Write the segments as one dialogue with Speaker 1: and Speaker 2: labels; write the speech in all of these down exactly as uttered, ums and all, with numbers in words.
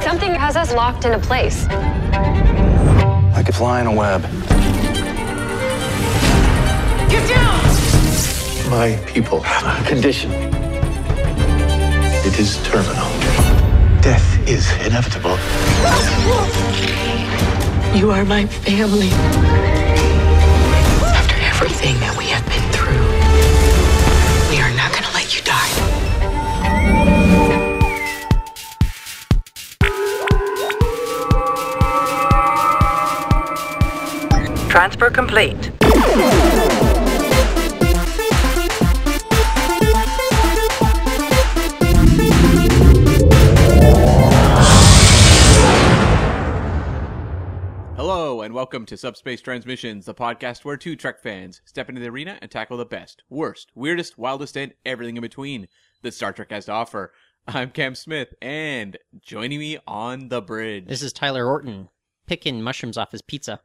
Speaker 1: Something has us locked in a place.
Speaker 2: Like a fly in a web.
Speaker 3: Get down!
Speaker 2: My people have a condition. It is terminal. Death is inevitable.
Speaker 3: You are my family. After everything that we have been through, we are not going to let you die. Transfer complete.
Speaker 4: Hello, and welcome to Subspace Transmissions, the podcast where two Trek fans step into the arena and tackle the best, worst, weirdest, wildest, and everything in between that Star Trek has to offer. I'm Cam Smith, and joining me on the bridge...
Speaker 5: This is Tyler Orton, picking mushrooms off his pizza.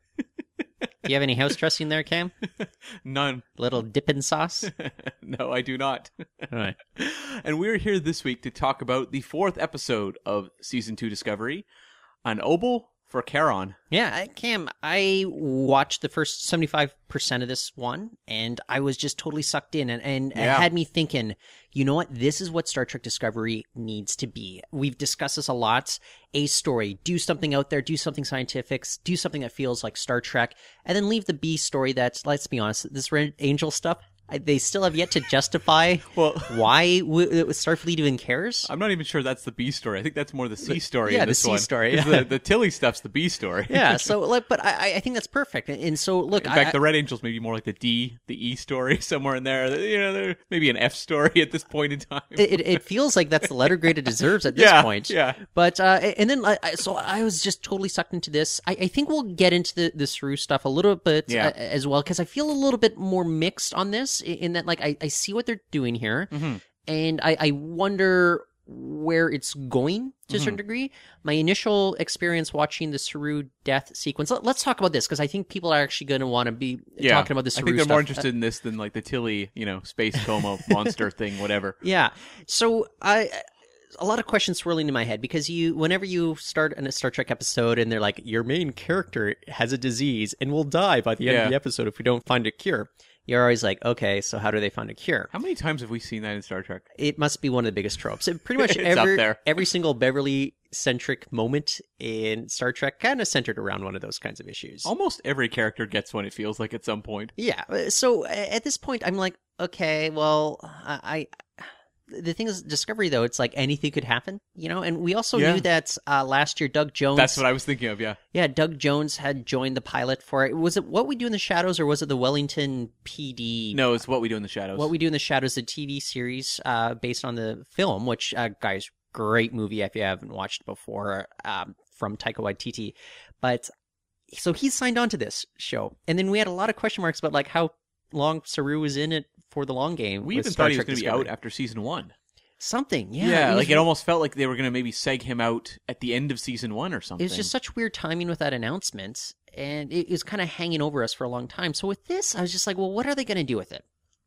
Speaker 5: Do you have any house dressing there, Cam?
Speaker 4: None.
Speaker 5: Little dipping sauce?
Speaker 4: No, I do not.
Speaker 5: All right.
Speaker 4: And we're here this week to talk about the fourth episode of Season two Discovery, An Obol for Charon.
Speaker 5: Yeah, I- Cam, I watched the first seventy-five percent of this one, and I was just totally sucked in, and, and
Speaker 4: Yeah.
Speaker 5: it had me thinking, you know what, this is what Star Trek Discovery needs to be. We've discussed this a lot. A story, do something out there, do something scientific, do something that feels like Star Trek, and then leave the B story that's, let's be honest, this Red Angel stuff, I, they still have yet to justify
Speaker 4: Well,
Speaker 5: why w- Starfleet even cares.
Speaker 4: I'm not even sure that's the B story. I think that's more the C story.
Speaker 5: yeah,
Speaker 4: in
Speaker 5: the
Speaker 4: this
Speaker 5: C
Speaker 4: one.
Speaker 5: story,
Speaker 4: 'Cause
Speaker 5: yeah.
Speaker 4: The, the Tilly stuff's the B story.
Speaker 5: Yeah, so like, but I, I think that's perfect. And, and so look,
Speaker 4: In fact,
Speaker 5: I,
Speaker 4: the Red Angel's maybe more like the D, the E story somewhere in there. You know, there- maybe an F story at this point in time.
Speaker 5: it, it feels like that's the letter grade it deserves at this
Speaker 4: Yeah,
Speaker 5: point.
Speaker 4: yeah.
Speaker 5: But uh, and then I, I- so I was just totally sucked into this. I, I think we'll get into the the Saru stuff a little bit
Speaker 4: Yeah.
Speaker 5: uh, as well, because I feel a little bit more mixed on this. In, in that, like, I, I see what they're doing here,
Speaker 4: Mm-hmm.
Speaker 5: and I, I wonder where it's going to a
Speaker 4: Mm-hmm.
Speaker 5: certain degree. My initial experience watching the Saru death sequence. Let, us talk about this because I think people are actually going to want to be
Speaker 4: Yeah,
Speaker 5: talking about the Saru
Speaker 4: I think they're
Speaker 5: stuff.
Speaker 4: more interested in this than like the Tilly, you know, space coma monster thing, whatever.
Speaker 5: Yeah. So I a lot of questions swirling in my head because you whenever you start a Star Trek episode and they're like, your main character has a disease and will die by the end
Speaker 4: Yeah.
Speaker 5: of the episode if we don't find a cure. You're always like, okay, so how do they find a cure?
Speaker 4: How many times have we seen that in Star Trek?
Speaker 5: It must be one of the biggest tropes. It pretty much
Speaker 4: It's up
Speaker 5: every
Speaker 4: there.
Speaker 5: every single Beverly centric moment in Star Trek kind of centered around one of those kinds of issues.
Speaker 4: Almost every character gets one, it feels like, at some point.
Speaker 5: Yeah. uh, So uh, at this point, I'm like, okay, well, I, I the thing is, Discovery though, it's like anything could happen, you know. And we also
Speaker 4: Yeah.
Speaker 5: knew that uh, last year, Doug Jones.
Speaker 4: That's what I was thinking of, yeah.
Speaker 5: Yeah, Doug Jones had joined the pilot for it. Was it What We Do in the Shadows, or was it the Wellington P D?
Speaker 4: No, it's What We Do in the Shadows.
Speaker 5: What We Do in the Shadows, the T V series uh, based on the film, which, uh, guys, great movie if you haven't watched it before, um, from Taika Waititi. But so he signed on to this show, and then we had a lot of question marks about like how long Saru was in it for the long game.
Speaker 4: We
Speaker 5: with
Speaker 4: even
Speaker 5: Star
Speaker 4: thought he was
Speaker 5: Trek
Speaker 4: going to be
Speaker 5: Discovery.
Speaker 4: out after season one.
Speaker 5: Something, yeah,
Speaker 4: Yeah,
Speaker 5: was
Speaker 4: like it almost felt like they were going to maybe seg him out at the end of season one or something.
Speaker 5: It was just such weird timing with that announcement, and it was kind of hanging over us for a long time. So with this, I was just like, well, what are they going to do with it?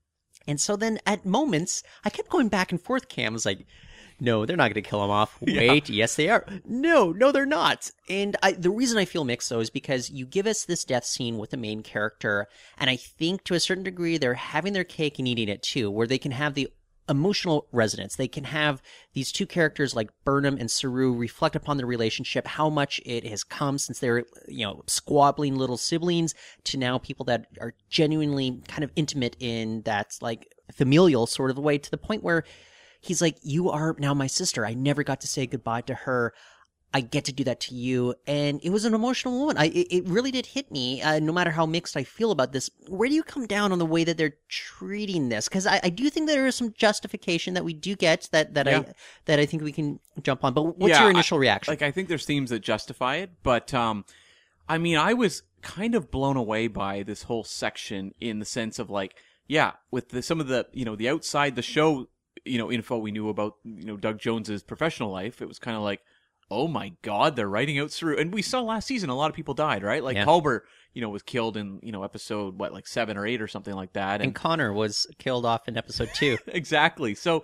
Speaker 5: And so then at moments, I kept going back and forth, Cam. I was like, no, they're not going to kill him off. Wait, yes, they are. No, no, they're not. And I, the reason I feel mixed, though, is because you give us this death scene with the main character, and I think to a certain degree, they're having their cake and eating it too, where they can have the emotional resonance. They can have these two characters like Burnham and Saru reflect upon their relationship, how much it has come since they're, you know, squabbling little siblings to now people that are genuinely kind of intimate in that like familial sort of way, to the point where he's like, you are now my sister. I never got to say goodbye to her. I get to do that to you. And it was an emotional moment. I, it, it really did hit me, uh, no matter how mixed I feel about this. Where do you come down on the way that they're treating this? Because I, I do think there is some justification that we do get that, that
Speaker 4: Yeah.
Speaker 5: I that I think we can jump on. But what's
Speaker 4: Yeah,
Speaker 5: your initial reaction?
Speaker 4: Like, I think there's themes that justify it, but, um, I mean, I was kind of blown away by this whole section in the sense of, like, yeah, with the, some of the, you know, the outside the show, you know, info we knew about, you know, Doug Jones's professional life, it was kind of like, oh my God, they're writing out Saru. And we saw last season a lot of people died, right? Like
Speaker 5: Yeah.
Speaker 4: Culber, you know, was killed in, you know, episode, what, like seven or eight or something like that.
Speaker 5: and Connor was killed off in episode two.
Speaker 4: Exactly. So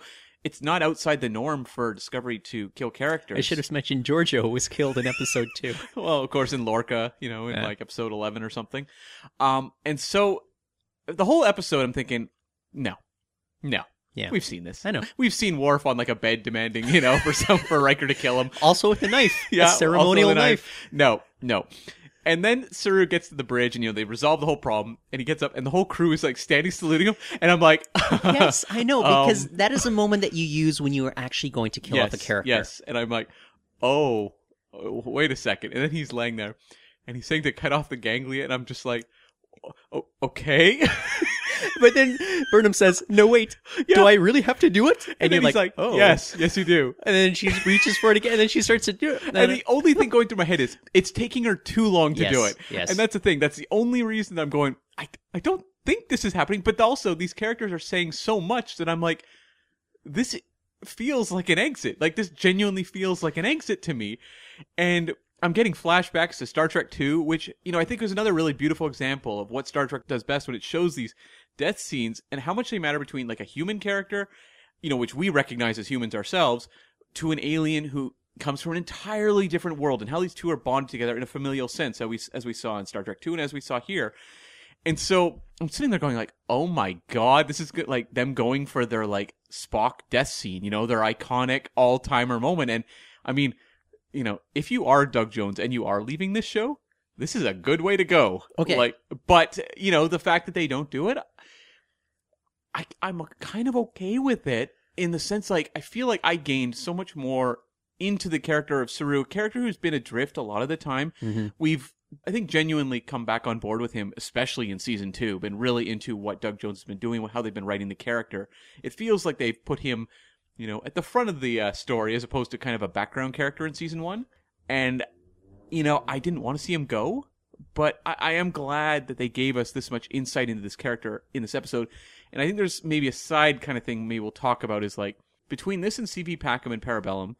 Speaker 4: it's not outside the norm for Discovery to kill characters.
Speaker 5: I should have mentioned Giorgio was killed in episode two.
Speaker 4: Well, of course, in Lorca, you know, in
Speaker 5: Yeah.
Speaker 4: like episode eleven or something. Um, and so the whole episode, I'm thinking, no, no.
Speaker 5: Yeah.
Speaker 4: We've seen this.
Speaker 5: I know.
Speaker 4: We've seen Worf on like a bed demanding, you know, for some for Riker to kill him.
Speaker 5: Also with a knife.
Speaker 4: Yeah,
Speaker 5: a ceremonial
Speaker 4: also the
Speaker 5: knife.
Speaker 4: No, no. And then Saru gets to the bridge, and you know they resolve the whole problem. And he gets up, and the whole crew is like standing saluting him. And I'm like,
Speaker 5: Yes, I know, because
Speaker 4: Um,
Speaker 5: that is a moment that you use when you are actually going to kill
Speaker 4: yes,
Speaker 5: off a character.
Speaker 4: Yes, and I'm like, oh, oh, wait a second. And then he's laying there, and he's saying to cut off the ganglia, and I'm just like, oh, okay.
Speaker 5: But then Burnham says, no, wait,
Speaker 4: Yeah.
Speaker 5: do I really have to do it?
Speaker 4: And,
Speaker 5: And,
Speaker 4: then
Speaker 5: you're
Speaker 4: he's
Speaker 5: like,
Speaker 4: like,
Speaker 5: oh.
Speaker 4: yes, yes, you do.
Speaker 5: And then she reaches for it again, and then she starts to do it.
Speaker 4: And the only thing going through my head is it's taking her too long to
Speaker 5: Yes,
Speaker 4: do it.
Speaker 5: yes.
Speaker 4: And that's the thing. That's the only reason I'm going, I, I don't think this is happening. But also, these characters are saying so much that I'm like, this feels like an exit. Like, this genuinely feels like an exit to me. And I'm getting flashbacks to Star Trek two, which, you know, I think is another really beautiful example of what Star Trek does best when it shows these death scenes and how much they matter between, like, a human character, you know, which we recognize as humans ourselves, to an alien who comes from an entirely different world, and how these two are bonded together in a familial sense, as we, as we saw in Star Trek two and as we saw here. And so I'm sitting there going like, oh my God, this is good. Like them going for their like Spock death scene, you know, their iconic all-timer moment. And I mean, you know, if you are Doug Jones and you are leaving this show, this is a good way to go.
Speaker 5: Okay.
Speaker 4: Like, but you know, the fact that they don't do it, I, I'm kind of okay with it in the sense like, I feel like I gained so much more into the character of Saru, a character who's been adrift a lot of the time.
Speaker 5: Mm-hmm.
Speaker 4: We've, I think, genuinely come back on board with him, especially in season two, been really into what Doug Jones has been doing, how they've been writing the character. It feels like they've put him, you know, at the front of the uh, story as opposed to kind of a background character in season one. And, you know, I didn't want to see him go, but I, I am glad that they gave us this much insight into this character in this episode. And I think there's maybe a side kind of thing maybe we'll talk about is like, between this and C V Packham and Parabellum,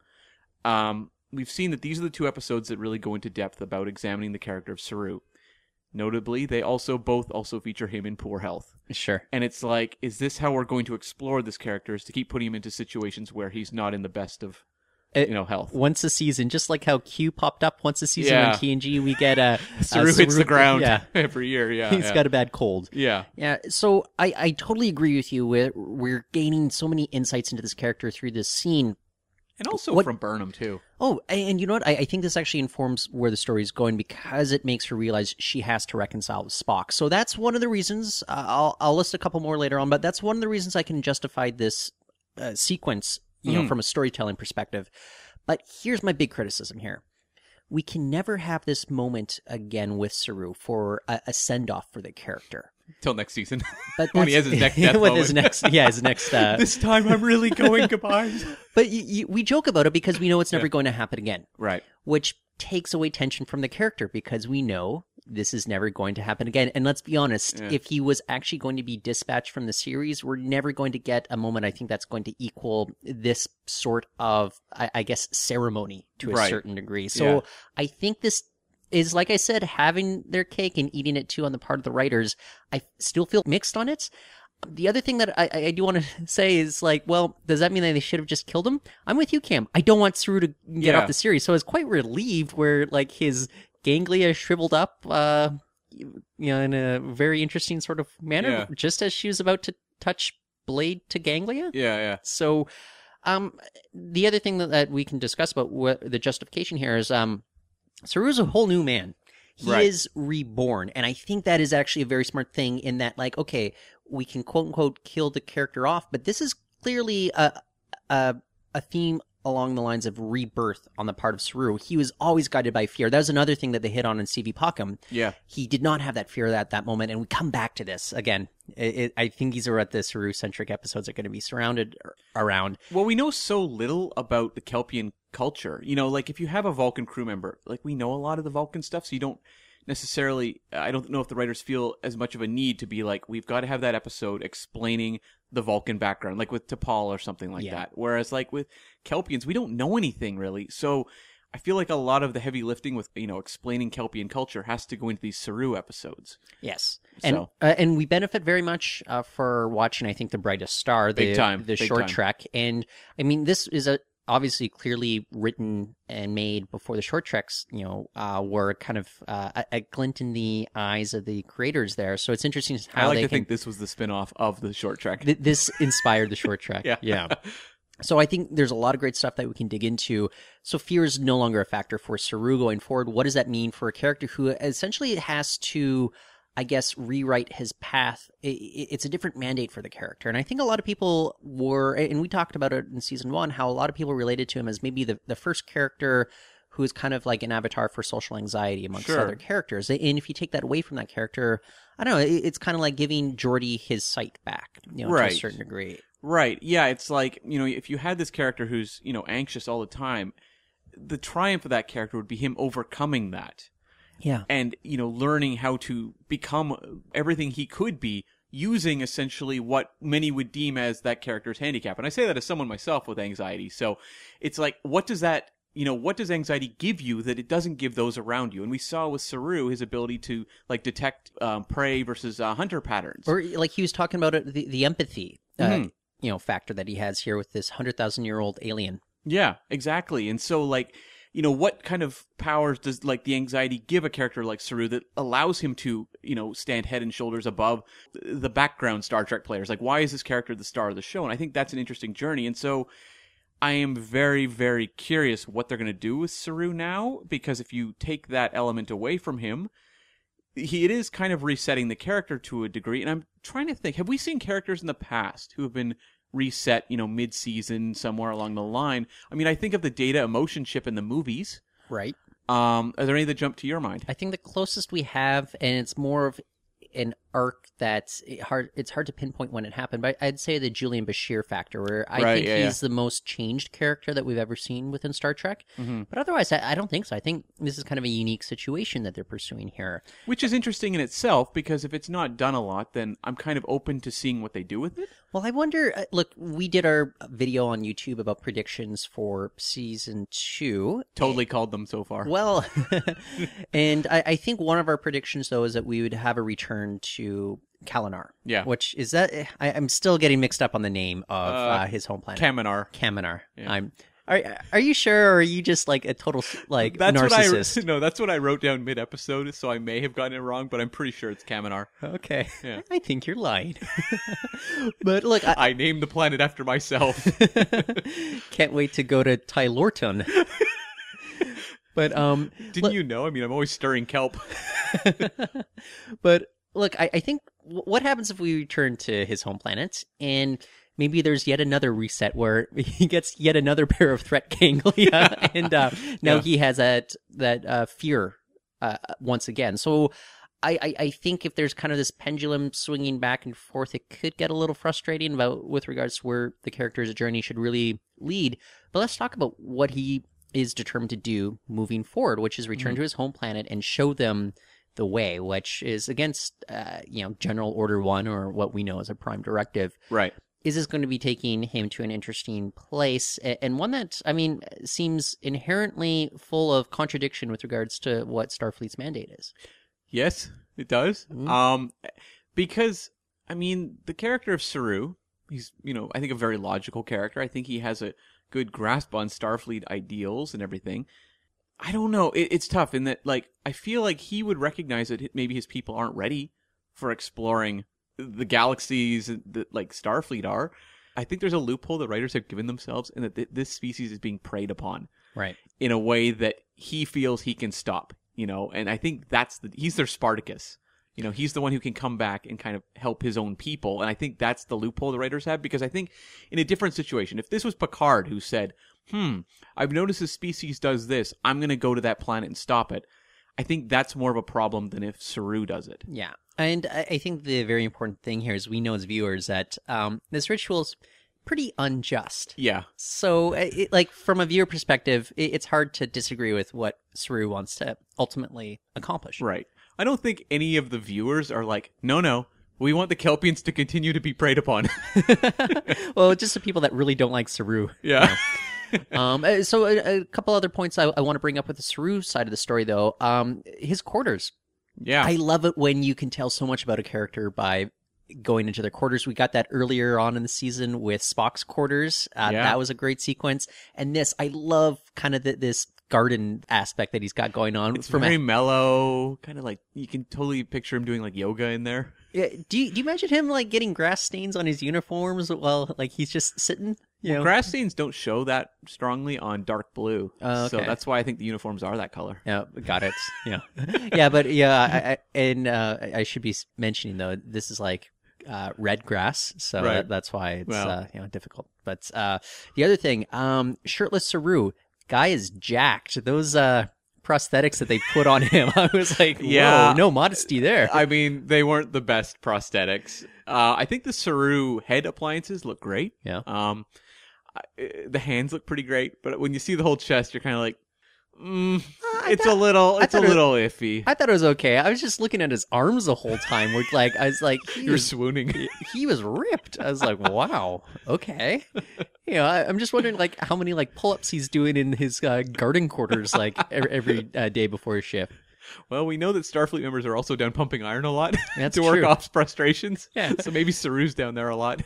Speaker 4: um, we've seen that these are the two episodes that really go into depth about examining the character of Saru. Notably, they also both also feature him in poor health.
Speaker 5: Sure.
Speaker 4: And it's like, is this how we're going to explore this character, is to keep putting him into situations where he's not in the best of,
Speaker 5: It-
Speaker 4: you know, health?
Speaker 5: Once a season, just like how Q popped up once a season
Speaker 4: Yeah.
Speaker 5: on T N G, we get a
Speaker 4: Saru
Speaker 5: a
Speaker 4: hits the ground
Speaker 5: Yeah,
Speaker 4: every year, yeah.
Speaker 5: he's
Speaker 4: yeah.
Speaker 5: got a bad cold.
Speaker 4: Yeah.
Speaker 5: Yeah, so I, I totally agree with you. We're, we're gaining so many insights into this character through this scene.
Speaker 4: And also
Speaker 5: What-
Speaker 4: from Burnham, too.
Speaker 5: Oh, and you know what? I, I think this actually informs where the story is going because it makes her realize she has to reconcile with Spock. So that's one of the reasons. Uh, I'll I'll list a couple more later on, but that's one of the reasons I can justify this uh, sequence, you know,
Speaker 4: Mhm.
Speaker 5: from a storytelling perspective. But here's my big criticism here: we can never have this moment again with Saru for a, a send off for the character.
Speaker 4: Till next season.
Speaker 5: But
Speaker 4: When he
Speaker 5: that's-
Speaker 4: has his neck death
Speaker 5: with his
Speaker 4: moment.
Speaker 5: next, yeah, his next. Uh,
Speaker 4: This time I'm really going goodbye.
Speaker 5: but y y we joke about it because we know it's never
Speaker 4: Yeah.
Speaker 5: going to happen again.
Speaker 4: Right.
Speaker 5: Which takes away tension from the character because we know this is never going to happen again. And let's be honest,
Speaker 4: Yeah.
Speaker 5: if he was actually going to be dispatched from the series, we're never going to get a moment, I think, that's going to equal this sort of, I, I guess, ceremony to a
Speaker 4: Right.
Speaker 5: certain degree. So
Speaker 4: Yeah.
Speaker 5: I think this is, like I said, having their cake and eating it too on the part of the writers. I still feel mixed on it. The other thing that I, I do want to say is like, well, does that mean that they should have just killed him? I'm with you, Cam. I don't want Saru to get
Speaker 4: Yeah.
Speaker 5: off the series, so I was quite relieved where like his ganglia shriveled up, uh, you know, in a very interesting sort of manner,
Speaker 4: Yeah.
Speaker 5: just as she was about to touch blade to ganglia.
Speaker 4: Yeah, yeah.
Speaker 5: So, um, the other thing that, that we can discuss about what the justification here is, um, Saru's a whole new man. He
Speaker 4: Right.
Speaker 5: is reborn, and I think that is actually a very smart thing in that, like, okay, we can quote unquote kill the character off, but this is clearly a a, a theme along the lines of rebirth on the part of Saru. He was always guided by fear. That was another thing that they hit on in C V Packham.
Speaker 4: Yeah.
Speaker 5: He did not have that fear at that moment, and we come back to this again. It, it, I think these are what the Saru-centric episodes are going to be surrounded ar- around.
Speaker 4: Well, we know so little about the Kelpian culture. You know, like if you have a Vulcan crew member, like we know a lot of the Vulcan stuff, so you don't necessarily, I don't know if the writers feel as much of a need to be like, we've got to have that episode explaining the Vulcan background, like with T'Pol or something like
Speaker 5: Yeah.
Speaker 4: that. Whereas like with Kelpians, we don't know anything really. So I feel like a lot of the heavy lifting with, you know, explaining Kelpian culture has to go into these Saru episodes.
Speaker 5: Yes, and
Speaker 4: So-
Speaker 5: uh, and we benefit very much uh, for watching. I think The Brightest Star, the
Speaker 4: Big time,
Speaker 5: the
Speaker 4: big
Speaker 5: short
Speaker 4: time.
Speaker 5: trek, and I mean this is a obviously clearly written and made before the short treks, you know, uh, were kind of uh, a, a glint in the eyes of the creators there. So it's interesting how
Speaker 4: I like
Speaker 5: they
Speaker 4: to
Speaker 5: can.
Speaker 4: think this was the spin-off of the short trek.
Speaker 5: th- this inspired the short trek.
Speaker 4: Yeah.
Speaker 5: yeah. So I think there's a lot of great stuff that we can dig into. So fear is no longer a factor for Saru going forward. What does that mean for a character who essentially has to, I guess, rewrite his path? I- I- It's a different mandate for the character. And I think a lot of people were, and we talked about it in season one, how a lot of people related to him as maybe the, the first character who is kind of like an avatar for social anxiety amongst
Speaker 4: Sure.
Speaker 5: other characters. And if you take that away from that character, I don't know, it- it's kind of like giving Geordi his sight back, you know, to
Speaker 4: Right.
Speaker 5: a certain degree.
Speaker 4: Right. Yeah, it's like, you know, if you had this character who's, you know, anxious all the time, the triumph of that character would be him overcoming that
Speaker 5: Yeah.
Speaker 4: and, you know, learning how to become everything he could be using essentially what many would deem as that character's handicap. And I say that as someone myself with anxiety. So it's like, what does that, you know, what does anxiety give you that it doesn't give those around you? And we saw with Saru his ability to, like, detect um, prey versus uh, hunter patterns.
Speaker 5: Or like he was talking about it, the, the empathy, uh,
Speaker 4: Mhm.
Speaker 5: you know, factor that he has here with this hundred thousand year old alien.
Speaker 4: Yeah, exactly. And so, like, you know, what kind of powers does, like, the anxiety give a character like Saru that allows him to, you know, stand head and shoulders above the background Star Trek players? Like, why is this character the star of the show? And I think that's an interesting journey. And so I am very, very curious what they're going to do with Saru now, because if you take that element away from him, he, it is kind of resetting the character to a degree. And I'm trying to think, have we seen characters in the past who have been reset, you know, mid-season somewhere along the line? I mean, I think of the Data emotion chip in the movies.
Speaker 5: Right.
Speaker 4: Um, are there any that jump to your mind?
Speaker 5: I think the closest we have, and it's more of an arc that's hard. It's hard to pinpoint when it happened, but I'd say the Julian Bashir factor, where I
Speaker 4: Right,
Speaker 5: think
Speaker 4: yeah,
Speaker 5: he's the most changed character that we've ever seen within Star Trek.
Speaker 4: Mm-hmm.
Speaker 5: But otherwise, I, I don't think so. I think this is kind of a unique situation that they're pursuing here.
Speaker 4: Which is interesting in itself, because if it's not done a lot, then I'm kind of open to seeing what they do with it.
Speaker 5: Well, I wonder. uh, Look, we did our video on YouTube about predictions for season two.
Speaker 4: Totally called them so far.
Speaker 5: Well, and I, I think one of our predictions, though, is that we would have a return to Kalinar.
Speaker 4: Yeah.
Speaker 5: Which is that? I, I'm still getting mixed up on the name of uh,
Speaker 4: Uh,
Speaker 5: his home planet.
Speaker 4: Kaminar.
Speaker 5: Kaminar.
Speaker 4: Yeah.
Speaker 5: I'm. Are Are you sure, or are you just like a total like
Speaker 4: That's
Speaker 5: narcissist?
Speaker 4: what I no. That's what I wrote down mid-episode, so I may have gotten it wrong, but I'm pretty sure it's Kaminar.
Speaker 5: Okay.
Speaker 4: Yeah.
Speaker 5: I think you're lying. But look, I
Speaker 4: I named the planet after myself.
Speaker 5: can't wait to go to Tylorton. But um,
Speaker 4: Didn't
Speaker 5: look-
Speaker 4: you know? I mean, I'm always stirring kelp.
Speaker 5: But look, I, I think w- what happens if we return to his home planet and maybe there's yet another reset where he gets yet another pair of threat ganglia, and uh, now
Speaker 4: Yeah.
Speaker 5: he has that that uh, fear uh, once again. So I, I, I think if there's kind of this pendulum swinging back and forth, it could get a little frustrating about with regards to where the character's journey should really lead. But let's talk about what he is determined to do moving forward, which is return to his home planet and show them the way, which is against, uh, you know, General Order One, or what we know as a Prime Directive.
Speaker 4: Right.
Speaker 5: Is this going to be taking him to an interesting place, a- and one that, I mean, seems inherently full of contradiction with regards to what Starfleet's mandate is?
Speaker 4: Yes, it does.
Speaker 5: Mhm.
Speaker 4: Um, because I mean, the character of Saru, he's, you know, I think a very logical character. I think he has a good grasp on Starfleet ideals and everything. I don't know. It, it's tough in that, like, I feel like he would recognize that maybe his people aren't ready for exploring the galaxies that, like, Starfleet are. I think there's a loophole that writers have given themselves, and that th- this species is being preyed upon
Speaker 5: Right.
Speaker 4: in a way that he feels he can stop, you know, and I think that's the, he's their Spartacus. You know, he's the one who can come back and kind of help his own people. And I think that's the loophole the writers have, because I think in a different situation, if this was Picard who said, hmm, I've noticed this species does this, I'm going to go to that planet and stop it, I think that's more of a problem than if Saru does it.
Speaker 5: Yeah. And I I think the very important thing here is we know as viewers that um, this ritual is pretty unjust.
Speaker 4: Yeah.
Speaker 5: So, uh, it, like, from a viewer perspective, it, it's hard to disagree with what Saru wants to ultimately accomplish.
Speaker 4: Right. I don't think any of the viewers are like, no, no, we want the Kelpians to continue to be preyed upon.
Speaker 5: Well, just the people that really don't like Saru.
Speaker 4: Yeah.
Speaker 5: um, uh, so a, a couple other points I, I want to bring up with the Saru side of the story, though. Um, his quarters.
Speaker 4: Yeah.
Speaker 5: I love it when you can tell so much about a character by going into their quarters. We got that earlier on in the season with Spock's quarters. Uh,
Speaker 4: Yeah.
Speaker 5: That was a great sequence. And this, I love kind of the, this garden aspect that he's got going on.
Speaker 4: It's
Speaker 5: from
Speaker 4: very
Speaker 5: a,
Speaker 4: mellow, kind of like, you can totally picture him doing like yoga in there.
Speaker 5: Yeah, do you, do you imagine him like getting grass stains on his uniforms while like he's just sitting? You know?
Speaker 4: Grass stains don't show that strongly on dark blue.
Speaker 5: Oh,
Speaker 4: So
Speaker 5: okay.
Speaker 4: that's why I think the uniforms are that color.
Speaker 5: Yeah, got it. Yeah, yeah, but yeah, I, I, and uh, I should be mentioning though, this is like uh, red grass, so
Speaker 4: Right.
Speaker 5: that, that's why it's
Speaker 4: Well.
Speaker 5: uh, you know difficult. But uh, the other thing, um, shirtless Saru, guy is jacked. Those uh, prosthetics that they put on him, I was like, whoa,
Speaker 4: Yeah.
Speaker 5: no modesty there.
Speaker 4: I mean, they weren't the best prosthetics. Uh, I think the Saru head appliances look great.
Speaker 5: Yeah.
Speaker 4: Um, I, the hands look pretty great, but when you see the whole chest, you're kind of like, mm,
Speaker 5: I
Speaker 4: it's
Speaker 5: thought-
Speaker 4: a little,
Speaker 5: I
Speaker 4: it's a
Speaker 5: thought it-
Speaker 4: little iffy.
Speaker 5: I thought it was okay. I was just looking at his arms the whole time. Where like I was like, he
Speaker 4: You're
Speaker 5: was,
Speaker 4: swooning.
Speaker 5: he was ripped. I was like, wow, okay. You know, I, I'm just wondering like how many like pull-ups he's doing in his uh, garden quarters like every, every uh, day before his shift.
Speaker 4: Well, we know that Starfleet members are also down pumping iron a lot
Speaker 5: That's
Speaker 4: to work
Speaker 5: true.
Speaker 4: off frustrations.
Speaker 5: Yeah.
Speaker 4: So maybe Saru's down there a lot.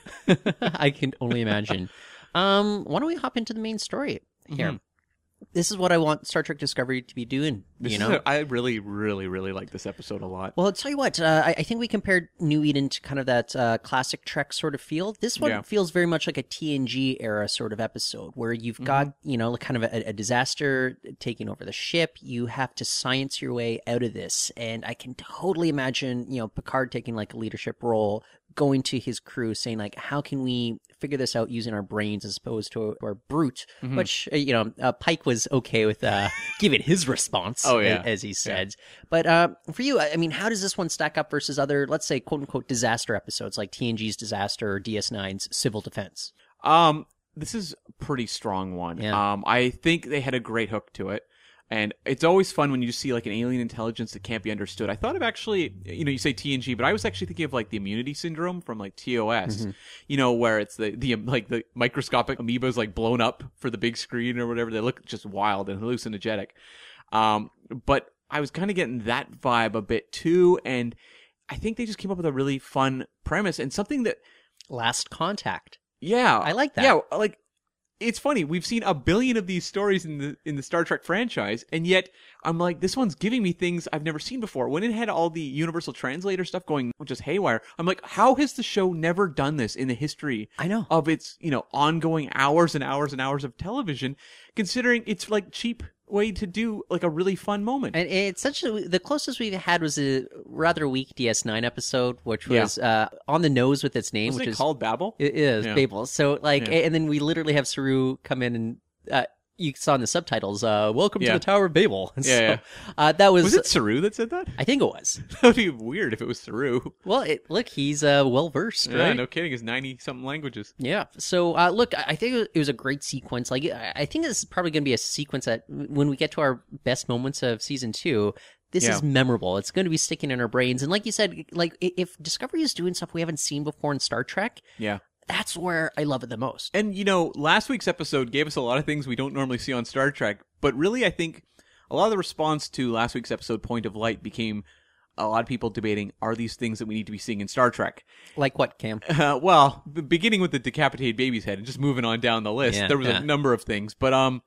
Speaker 5: I can only imagine. Um, why don't we hop into the main story here?
Speaker 4: Mhm.
Speaker 5: This is what I want Star Trek Discovery to be doing.
Speaker 4: This
Speaker 5: you
Speaker 4: is
Speaker 5: know,
Speaker 4: a, I really, really, really like this episode a lot.
Speaker 5: well, I'll tell you what, uh, I, I think we compared New Eden to kind of that uh, classic Trek sort of feel. This one
Speaker 4: Yeah.
Speaker 5: feels very much like a T N G era sort of episode where you've got, you know, kind of a, a disaster taking over the ship. You have to science your way out of this. And I can totally imagine, you know, Picard taking like a leadership role, going to his crew saying like, how can we figure this out using our brains as opposed to our brute,
Speaker 4: Mm-hmm.
Speaker 5: which, uh, you know, uh, Pike was okay with uh, giving his response,
Speaker 4: Oh, yeah.
Speaker 5: as, as he said. But uh, for you, I I mean, how does this one stack up versus other, let's say, quote unquote, disaster episodes like T N G's Disaster or D S nine's Civil Defense?
Speaker 4: Um, this is a pretty strong one.
Speaker 5: Yeah.
Speaker 4: Um, I think they had a great hook to it. And it's always fun when you see like an alien intelligence that can't be understood. I thought of actually, you know, you say T N G, but I was actually thinking of like the immunity syndrome from like T O S,
Speaker 5: Mm-hmm.
Speaker 4: you know, where it's the, the, like the microscopic amoebas like blown up for the big screen or whatever. They look just wild and hallucinogenic. Um, but I was kind of getting that vibe a bit too. And I think they just came up with a really fun premise and something that,
Speaker 5: Last Contact.
Speaker 4: yeah,
Speaker 5: I like that.
Speaker 4: Yeah, like it's funny. We've seen a billion of these stories in the in the Star Trek franchise, and yet I'm like, this one's giving me things I've never seen before. When it had all the Universal Translator stuff going just haywire, I'm like, how has the show never done this in the history
Speaker 5: I know.
Speaker 4: of its, you know, ongoing hours and hours and hours of television? Considering it's like cheap way to do like a really fun moment.
Speaker 5: And it's such a, the closest we've had was a rather weak D S nine episode, which
Speaker 4: Yeah.
Speaker 5: was uh, on the nose with its name,
Speaker 4: Wasn't
Speaker 5: which
Speaker 4: it
Speaker 5: is
Speaker 4: called Babel?
Speaker 5: It is
Speaker 4: Yeah.
Speaker 5: Babel. So like,
Speaker 4: Yeah.
Speaker 5: and then we literally have Saru come in and uh, you saw in the subtitles, uh, "Welcome
Speaker 4: Yeah.
Speaker 5: to the Tower of Babel." And
Speaker 4: Yeah,
Speaker 5: so,
Speaker 4: yeah.
Speaker 5: Uh, that was,
Speaker 4: Was it Saru that said that?
Speaker 5: I think it was.
Speaker 4: That would be weird if it was Saru.
Speaker 5: Well, it, look, he's uh, well versed,
Speaker 4: Yeah,
Speaker 5: right?
Speaker 4: no kidding. It's ninety something languages.
Speaker 5: Yeah. So, uh, look, I I think it was- it was a great sequence. Like, I I think this is probably going to be a sequence that when we get to our best moments of season two, this
Speaker 4: Yeah.
Speaker 5: is memorable. It's going to be sticking in our brains. And like you said, like i- if Discovery is doing stuff we haven't seen before in Star Trek,
Speaker 4: Yeah.
Speaker 5: that's where I love it the most.
Speaker 4: And, you know, last week's episode gave us a lot of things we don't normally see on Star Trek, but really I think a lot of the response to last week's episode, Point of Light, became a lot of people debating, are these things that we need to be seeing in Star Trek?
Speaker 5: Like what, Cam?
Speaker 4: Uh, well, b- beginning with the decapitated baby's head and just moving on down the list,
Speaker 5: Yeah,
Speaker 4: there was
Speaker 5: yeah.
Speaker 4: a number of things. But, um,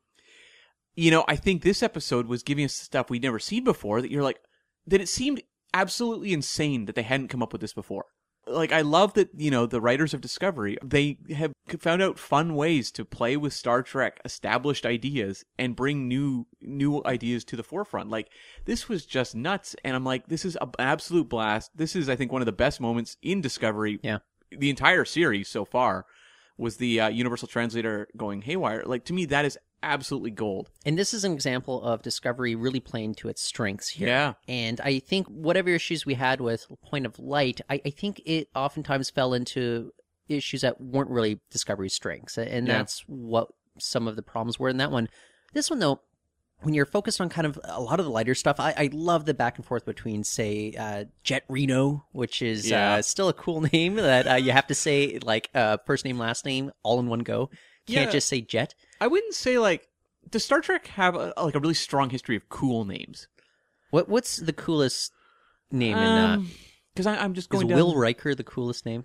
Speaker 4: you know, I think this episode was giving us stuff we'd never seen before that you're like, that it seemed absolutely insane that they hadn't come up with this before. Like, I love that, you know, the writers of Discovery, they have found out fun ways to play with Star Trek established ideas and bring new new ideas to the forefront. Like, this was just nuts. And I'm like, this is an absolute blast. This is, I think, one of the best moments in Discovery.
Speaker 5: Yeah.
Speaker 4: The entire series so far was the uh, Universal Translator going haywire. Like, to me, that is absolutely gold.
Speaker 5: And this is an example of Discovery really playing to its strengths here.
Speaker 4: Yeah.
Speaker 5: And I think whatever issues we had with Point of Light, I, I think it oftentimes fell into issues that weren't really Discovery's strengths. And
Speaker 4: Yeah.
Speaker 5: that's what some of the problems were in that one. This one, though, when you're focused on kind of a lot of the lighter stuff, I, I love the back and forth between, say, uh, Jet Reno, which is
Speaker 4: Yeah.
Speaker 5: uh, still a cool name that uh, you have to say, like, uh, first name, last name, all in one go. Can't
Speaker 4: Yeah.
Speaker 5: just say Jet.
Speaker 4: I wouldn't say like does Star Trek have a, like a really strong history of cool names?
Speaker 5: What What's the coolest name in that?
Speaker 4: Because I'm just
Speaker 5: Is
Speaker 4: going down.
Speaker 5: Will Riker the coolest name?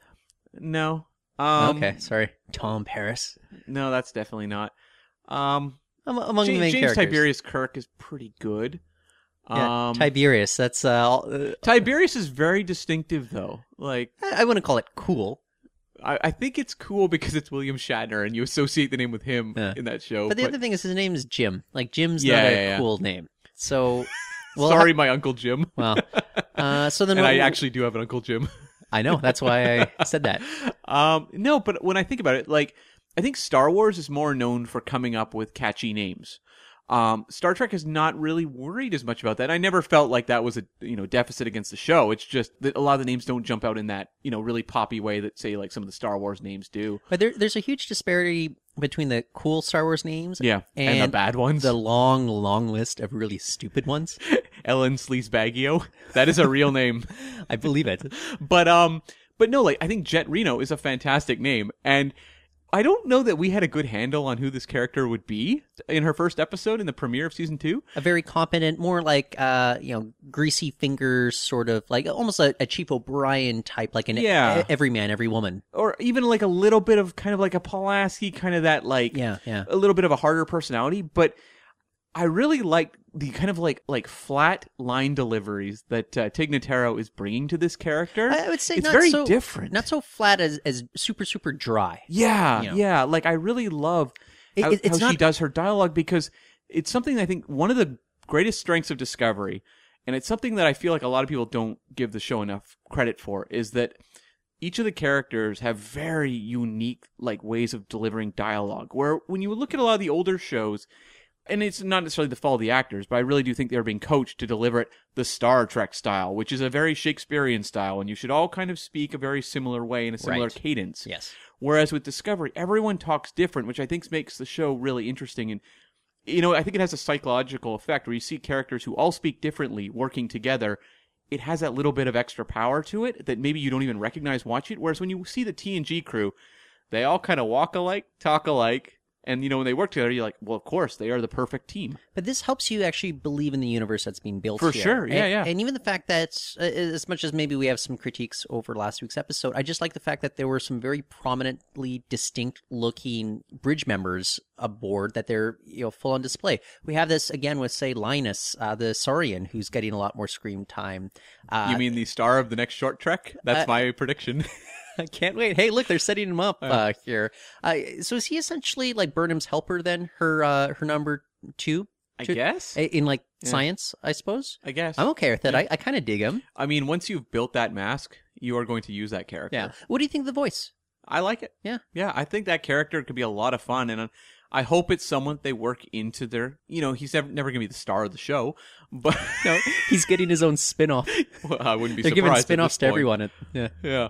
Speaker 4: No. Um,
Speaker 5: okay, sorry. Tom Paris.
Speaker 4: No, that's definitely not. Um,
Speaker 5: Am- Among
Speaker 4: James,
Speaker 5: the main
Speaker 4: James
Speaker 5: characters.
Speaker 4: Tiberius Kirk is pretty good.
Speaker 5: Yeah,
Speaker 4: Um,
Speaker 5: Tiberius. That's uh, all- uh,
Speaker 4: Tiberius is very distinctive, though. Like,
Speaker 5: I I wouldn't call it cool.
Speaker 4: I, I think it's cool because it's William Shatner, and you associate the name with him
Speaker 5: Yeah.
Speaker 4: in that show.
Speaker 5: But the other thing is his name is Jim. Like Jim's
Speaker 4: Yeah,
Speaker 5: not a
Speaker 4: yeah, yeah.
Speaker 5: cool name. So, well,
Speaker 4: sorry, my uncle Jim.
Speaker 5: Well, uh, so then
Speaker 4: and
Speaker 5: what,
Speaker 4: I actually do have an uncle Jim.
Speaker 5: I know that's why I said that.
Speaker 4: Um, no, but when I think about it, like, I think Star Wars is more known for coming up with catchy names. Um, Star Trek is not really worried as much about that. I never felt like that was a, you know, deficit against the show. It's just that a lot of the names don't jump out in that, you know, really poppy way that, say, like some of the Star Wars names do.
Speaker 5: But there, there's a huge disparity between the cool Star Wars names,
Speaker 4: Yeah, and,
Speaker 5: and,
Speaker 4: the bad ones.
Speaker 5: the long, long list of really stupid ones.
Speaker 4: Ellen Sleazebaggio. That is a real name.
Speaker 5: I believe it.
Speaker 4: But, um, but no, like, I think Jet Reno is a fantastic name. And I don't know that we had a good handle on who this character would be in her first episode in the premiere of season two.
Speaker 5: A very competent, more like uh, you know, greasy fingers, sort of like almost a, a Chief O'Brien type, like an
Speaker 4: Yeah.
Speaker 5: e- every man, every woman.
Speaker 4: Or even like a little bit of kind of like a Pulaski, kind of that like
Speaker 5: Yeah, yeah.
Speaker 4: a little bit of a harder personality. But I really like the kind of like like flat line deliveries that uh, Tig Notaro is bringing to this character.
Speaker 5: I I would say
Speaker 4: it's
Speaker 5: not
Speaker 4: very
Speaker 5: so
Speaker 4: different.
Speaker 5: not so flat as as super super dry.
Speaker 4: Yeah,
Speaker 5: you know.
Speaker 4: yeah. Like I really love
Speaker 5: It-
Speaker 4: how,
Speaker 5: it- it's
Speaker 4: how she
Speaker 5: not-
Speaker 4: does her dialogue because it's something that I think one of the greatest strengths of Discovery, and it's something that I feel like a lot of people don't give the show enough credit for, is that each of the characters have very unique like ways of delivering dialogue. Where when you look at a lot of the older shows, and it's not necessarily the fault of the actors, but I really do think they're being coached to deliver it the Star Trek style, which is a very Shakespearean style, and you should all kind of speak a very similar way in a similar
Speaker 5: Right.
Speaker 4: cadence.
Speaker 5: Yes.
Speaker 4: Whereas with Discovery, everyone talks different, which I think makes the show really interesting. And, you know, I think it has a psychological effect where you see characters who all speak differently working together. It has that little bit of extra power to it that maybe you don't even recognize watching it. Whereas when you see the T N G crew, they all kind of walk alike, talk alike. And, you know, when they work together, you're like, well, of course, they are the perfect team.
Speaker 5: But this helps you actually believe in the universe that's being built
Speaker 4: For
Speaker 5: here.
Speaker 4: sure, yeah,
Speaker 5: and,
Speaker 4: yeah.
Speaker 5: And even the fact that, uh, as much as maybe we have some critiques over last week's episode, I just like the fact that there were some very prominently distinct-looking bridge members aboard that they're, you know, full on display. We have this again with, say, Linus, uh, the Saurian, who's getting a lot more screen time. Uh,
Speaker 4: You mean the star of the next short trek? That's
Speaker 5: uh,
Speaker 4: my prediction.
Speaker 5: I can't wait. Hey, look, they're setting him up uh, here. Uh, so is he essentially like Burnham's helper then? Her, uh, her number two?
Speaker 4: I
Speaker 5: Two-
Speaker 4: guess.
Speaker 5: In like
Speaker 4: Yeah.
Speaker 5: science, I suppose.
Speaker 4: I guess.
Speaker 5: I'm okay with it. I, I kind of dig him.
Speaker 4: I mean, once you've built that mask, you are going to use that character.
Speaker 5: Yeah. What do you think of the voice?
Speaker 4: I like it.
Speaker 5: Yeah.
Speaker 4: Yeah, I think that character could be a lot of fun, and uh, I hope it's someone they work into their. You know, he's never, never going to be the star of the show, but
Speaker 5: No, he's getting his own spin-off.
Speaker 4: well, I wouldn't be
Speaker 5: They're
Speaker 4: surprised.
Speaker 5: giving
Speaker 4: at
Speaker 5: spin-offs
Speaker 4: this
Speaker 5: to
Speaker 4: point.
Speaker 5: everyone. At, yeah.
Speaker 4: Yeah.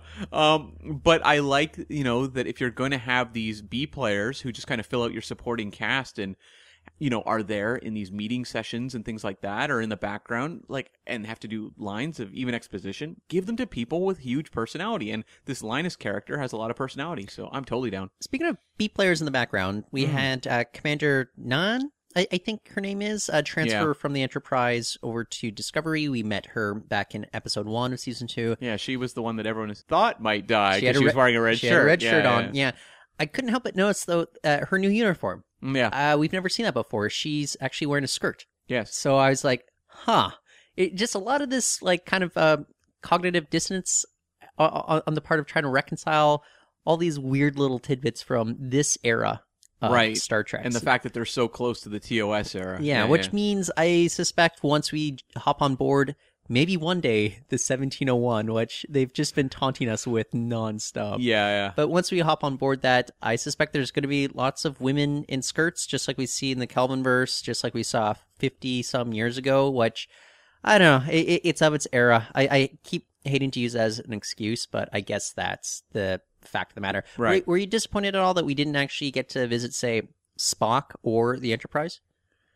Speaker 4: Um, but I like, you know, that if you're going to have these B players who just kind of fill out your supporting cast and, you know, are there in these meeting sessions and things like that, or in the background, like, and have to do lines of even exposition, give them to people with huge personality. And this Linus character has a lot of personality, so I'm totally down.
Speaker 5: Speaking of B players in the background, we
Speaker 4: Mm.
Speaker 5: had uh, Commander Nan, I, I think her name is, uh, transfer
Speaker 4: Yeah.
Speaker 5: from the Enterprise over to Discovery. We met her back in episode one of season two.
Speaker 4: Yeah, she was the one that everyone has thought might die
Speaker 5: She had
Speaker 4: because
Speaker 5: a
Speaker 4: she was
Speaker 5: re-
Speaker 4: wearing a red
Speaker 5: she
Speaker 4: shirt.
Speaker 5: had a red
Speaker 4: Yeah,
Speaker 5: shirt
Speaker 4: yeah,
Speaker 5: on. Yeah. I couldn't help but notice, though, uh, her new uniform.
Speaker 4: Yeah. Yeah.
Speaker 5: Uh, we've never seen that before. She's actually wearing a skirt.
Speaker 4: Yes.
Speaker 5: So I was like, huh. It, just a lot of this, like, kind of uh, cognitive dissonance on, on the part of trying to reconcile all these weird little tidbits from this era of
Speaker 4: Right.
Speaker 5: Star Trek.
Speaker 4: And the fact that they're so close to the T O S era.
Speaker 5: yeah, which means I suspect once we hop on board, maybe one day, the seventeen oh one, which they've just been taunting us with nonstop.
Speaker 4: Yeah, yeah.
Speaker 5: But once we hop on board that, I suspect there's going to be lots of women in skirts, just like we see in the Kelvinverse, just like we saw fifty-some years ago, which, I don't know, it, it, it's of its era. I, I keep hating to use it as an excuse, but I guess that's the fact of the matter.
Speaker 4: Right.
Speaker 5: Were, were you disappointed at all that we didn't actually get to visit, say, Spock or the Enterprise?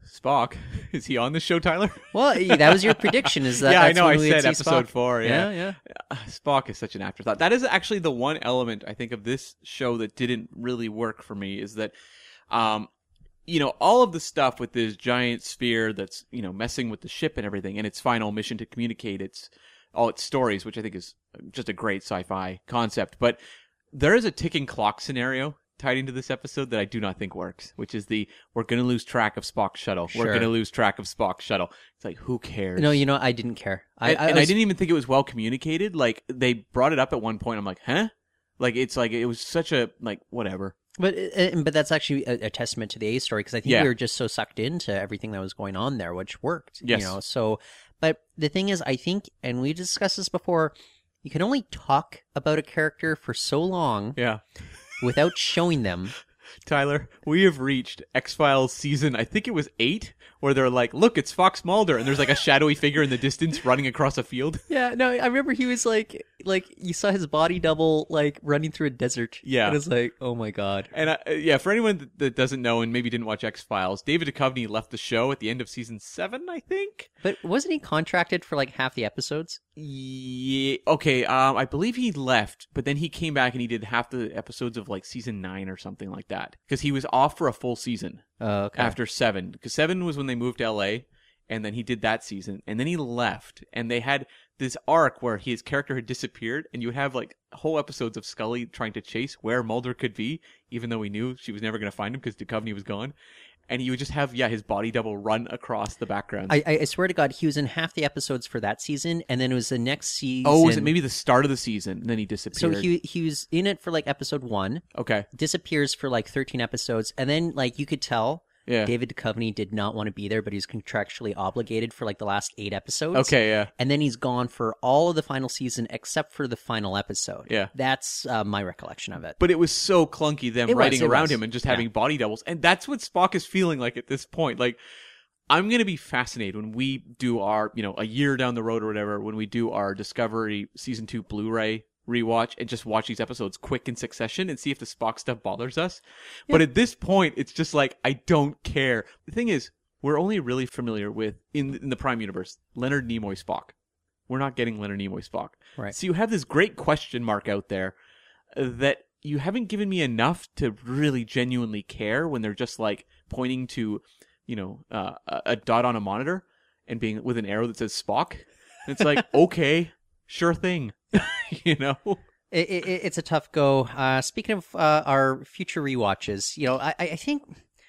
Speaker 4: Spock, is he on the show, Tyler?
Speaker 5: Well, that was your prediction. Is that?
Speaker 4: yeah,
Speaker 5: that's
Speaker 4: I know.
Speaker 5: when
Speaker 4: I
Speaker 5: we would
Speaker 4: said
Speaker 5: see
Speaker 4: episode
Speaker 5: Spock.
Speaker 4: four. Yeah.
Speaker 5: yeah,
Speaker 4: Uh, Spock is such an afterthought. That is actually the one element I think of this show that didn't really work for me. Is that, um, you know, all of the stuff with this giant sphere that's, you know, messing with the ship and everything, and its final mission to communicate its all its stories, which I think is just a great sci-fi concept. But there is a ticking clock scenario tied into this episode that I do not think works, which is the we're going to lose track of Spock's shuttle.
Speaker 5: Sure.
Speaker 4: We're going to lose track of Spock's shuttle. It's like, who cares?
Speaker 5: No, you know, I didn't care. I,
Speaker 4: and,
Speaker 5: I,
Speaker 4: and I
Speaker 5: was-
Speaker 4: didn't even think it was well communicated. Like, they brought it up at one point. I'm like, huh? Like, it's like, it was such a, like, whatever.
Speaker 5: But uh, but that's actually a, a testament to the A story, because I think
Speaker 4: Yeah.
Speaker 5: we were just so sucked into everything that was going on there, which worked.
Speaker 4: Yes.
Speaker 5: You know, so, but the thing is, I think, and we discussed this before, you can only talk about a character for so long
Speaker 4: Yeah.
Speaker 5: without showing them.
Speaker 4: Tyler, we have reached X-Files season, I think it was eight, where they're like, look, it's Fox Mulder, and there's like a shadowy figure in the distance running across a field.
Speaker 5: Yeah, no, I remember he was like, like you saw his body double, like running through a desert.
Speaker 4: Yeah.
Speaker 5: And it's like, oh my god.
Speaker 4: And uh, yeah, for anyone that, that doesn't know and maybe didn't watch X-Files, David Duchovny left the show at the end of season seven, I think.
Speaker 5: But wasn't he contracted for like half the episodes?
Speaker 4: Yeah. Okay. Um, I believe he left, but then he came back and he did half the episodes of like season nine or something like that, because he was off for a full season
Speaker 5: Oh, okay.
Speaker 4: after seven. Because seven was when they moved to L A, and then he did that season, and then he left, and they had this arc where his character had disappeared, and you would have like whole episodes of Scully trying to chase where Mulder could be, even though we knew she was never going to find him because Duchovny was gone. And you would just have, yeah, his body double run across the background.
Speaker 5: I, I swear to God, he was in half the episodes for that season, and then it was the next season.
Speaker 4: oh, was it maybe the start of the season, and then he
Speaker 5: So
Speaker 4: disappeared?
Speaker 5: he he was in it for like episode one,
Speaker 4: Okay.
Speaker 5: disappears for like thirteen episodes, and then like you could tell
Speaker 4: Yeah.
Speaker 5: David Duchovny did not want to be there, but he's contractually obligated for like the last eight episodes.
Speaker 4: Okay, yeah.
Speaker 5: And then he's gone for all of the final season except for the final episode.
Speaker 4: Yeah.
Speaker 5: That's uh, my recollection of it.
Speaker 4: But it was so clunky, them
Speaker 5: It was,
Speaker 4: writing
Speaker 5: it
Speaker 4: around
Speaker 5: was.
Speaker 4: him and just
Speaker 5: Yeah.
Speaker 4: having body doubles. And that's what Spock is feeling like at this point. Like, I'm going to be fascinated when we do our, you know, a year down the road or whatever, when we do our Discovery Season two Blu-ray rewatch and just watch these episodes quick in succession and see if the Spock stuff bothers us. But at this point, it's just like, I don't care. The thing is, we're only really familiar with, in, in the Prime Universe, Leonard Nimoy Spock. We're not getting Leonard Nimoy Spock.
Speaker 5: Right.
Speaker 4: So you have this great question mark out there that you haven't given me enough to really genuinely care when they're just like pointing to, you know, uh, a, a dot on a monitor and being with an arrow that says Spock. And it's like, okay, sure thing. You know?
Speaker 5: It, it, it's a tough go. Uh, speaking of uh, our future rewatches, you know, I, I think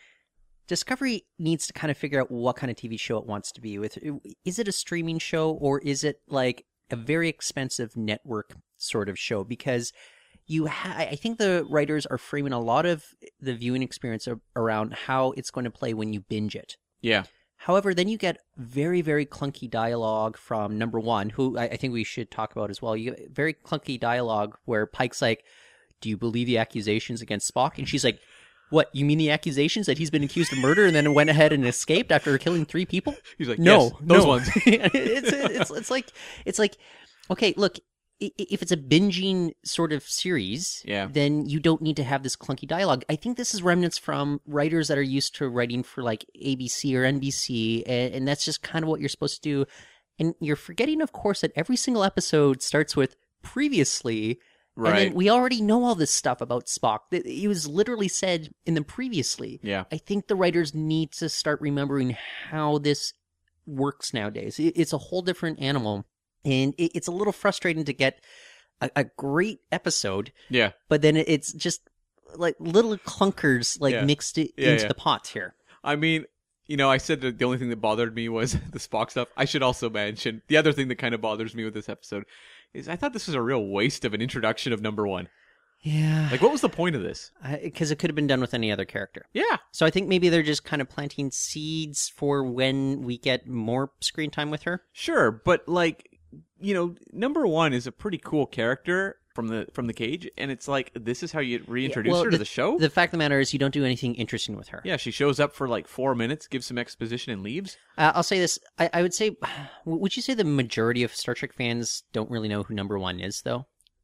Speaker 5: Discovery needs to kind of figure out what kind of T V show it wants to be. With, is it a streaming show, or is it like a very expensive network sort of show? Because you, ha- I think the writers are framing a lot of the viewing experience a- around how it's going to play when you binge it.
Speaker 4: Yeah.
Speaker 5: However, then you get very, very clunky dialogue from number one, who I, I think we should talk about as well. You get very clunky dialogue where Pike's like, "Do you believe the accusations against Spock?" And she's like, "What, you mean the accusations that he's been accused of murder and then went ahead and escaped after killing three people?"
Speaker 4: He's like,
Speaker 5: No,
Speaker 4: yes, those
Speaker 5: no.
Speaker 4: ones.
Speaker 5: it's, it's it's like it's like okay, look, i- if it's a binging sort of series,
Speaker 4: Yeah.
Speaker 5: then you don't need to have this clunky dialogue. I think this is remnants from writers that are used to writing for like A B C or N B C, and, and that's just kind of what you're supposed to do. And you're forgetting, of course, that every single episode starts with previously. And
Speaker 4: Right.
Speaker 5: then we already know all this stuff about Spock. It it was literally said in the previously.
Speaker 4: Yeah.
Speaker 5: I think the writers need to start remembering how this works nowadays. It- It's a whole different animal. And it- it's a little frustrating to get a, a great episode,
Speaker 4: Yeah.
Speaker 5: but then it's just like little clunkers like
Speaker 4: Yeah.
Speaker 5: mixed i-
Speaker 4: Yeah,
Speaker 5: into
Speaker 4: yeah.
Speaker 5: the pot here.
Speaker 4: I mean, you know, I said that the only thing that bothered me was the Spock stuff. I should also mention the other thing that kind of bothers me with this episode is I thought this was a real waste of an introduction of number one.
Speaker 5: Yeah.
Speaker 4: Like, what was the point of this?
Speaker 5: Because it could have been done with any other character.
Speaker 4: Yeah.
Speaker 5: So I think maybe they're just kind of planting seeds for when we get more screen time with her.
Speaker 4: Sure, but like, you know, number one is a pretty cool character from the from the cage, and it's like this is how you reintroduce
Speaker 5: Well,
Speaker 4: her to the show.
Speaker 5: The fact of the matter is you don't do anything interesting with her.
Speaker 4: Yeah, she shows up for like four minutes, gives some exposition, and leaves.
Speaker 5: Uh, I'll say this. I, I would say, would you say the majority of Star Trek fans don't really know who number one is, though?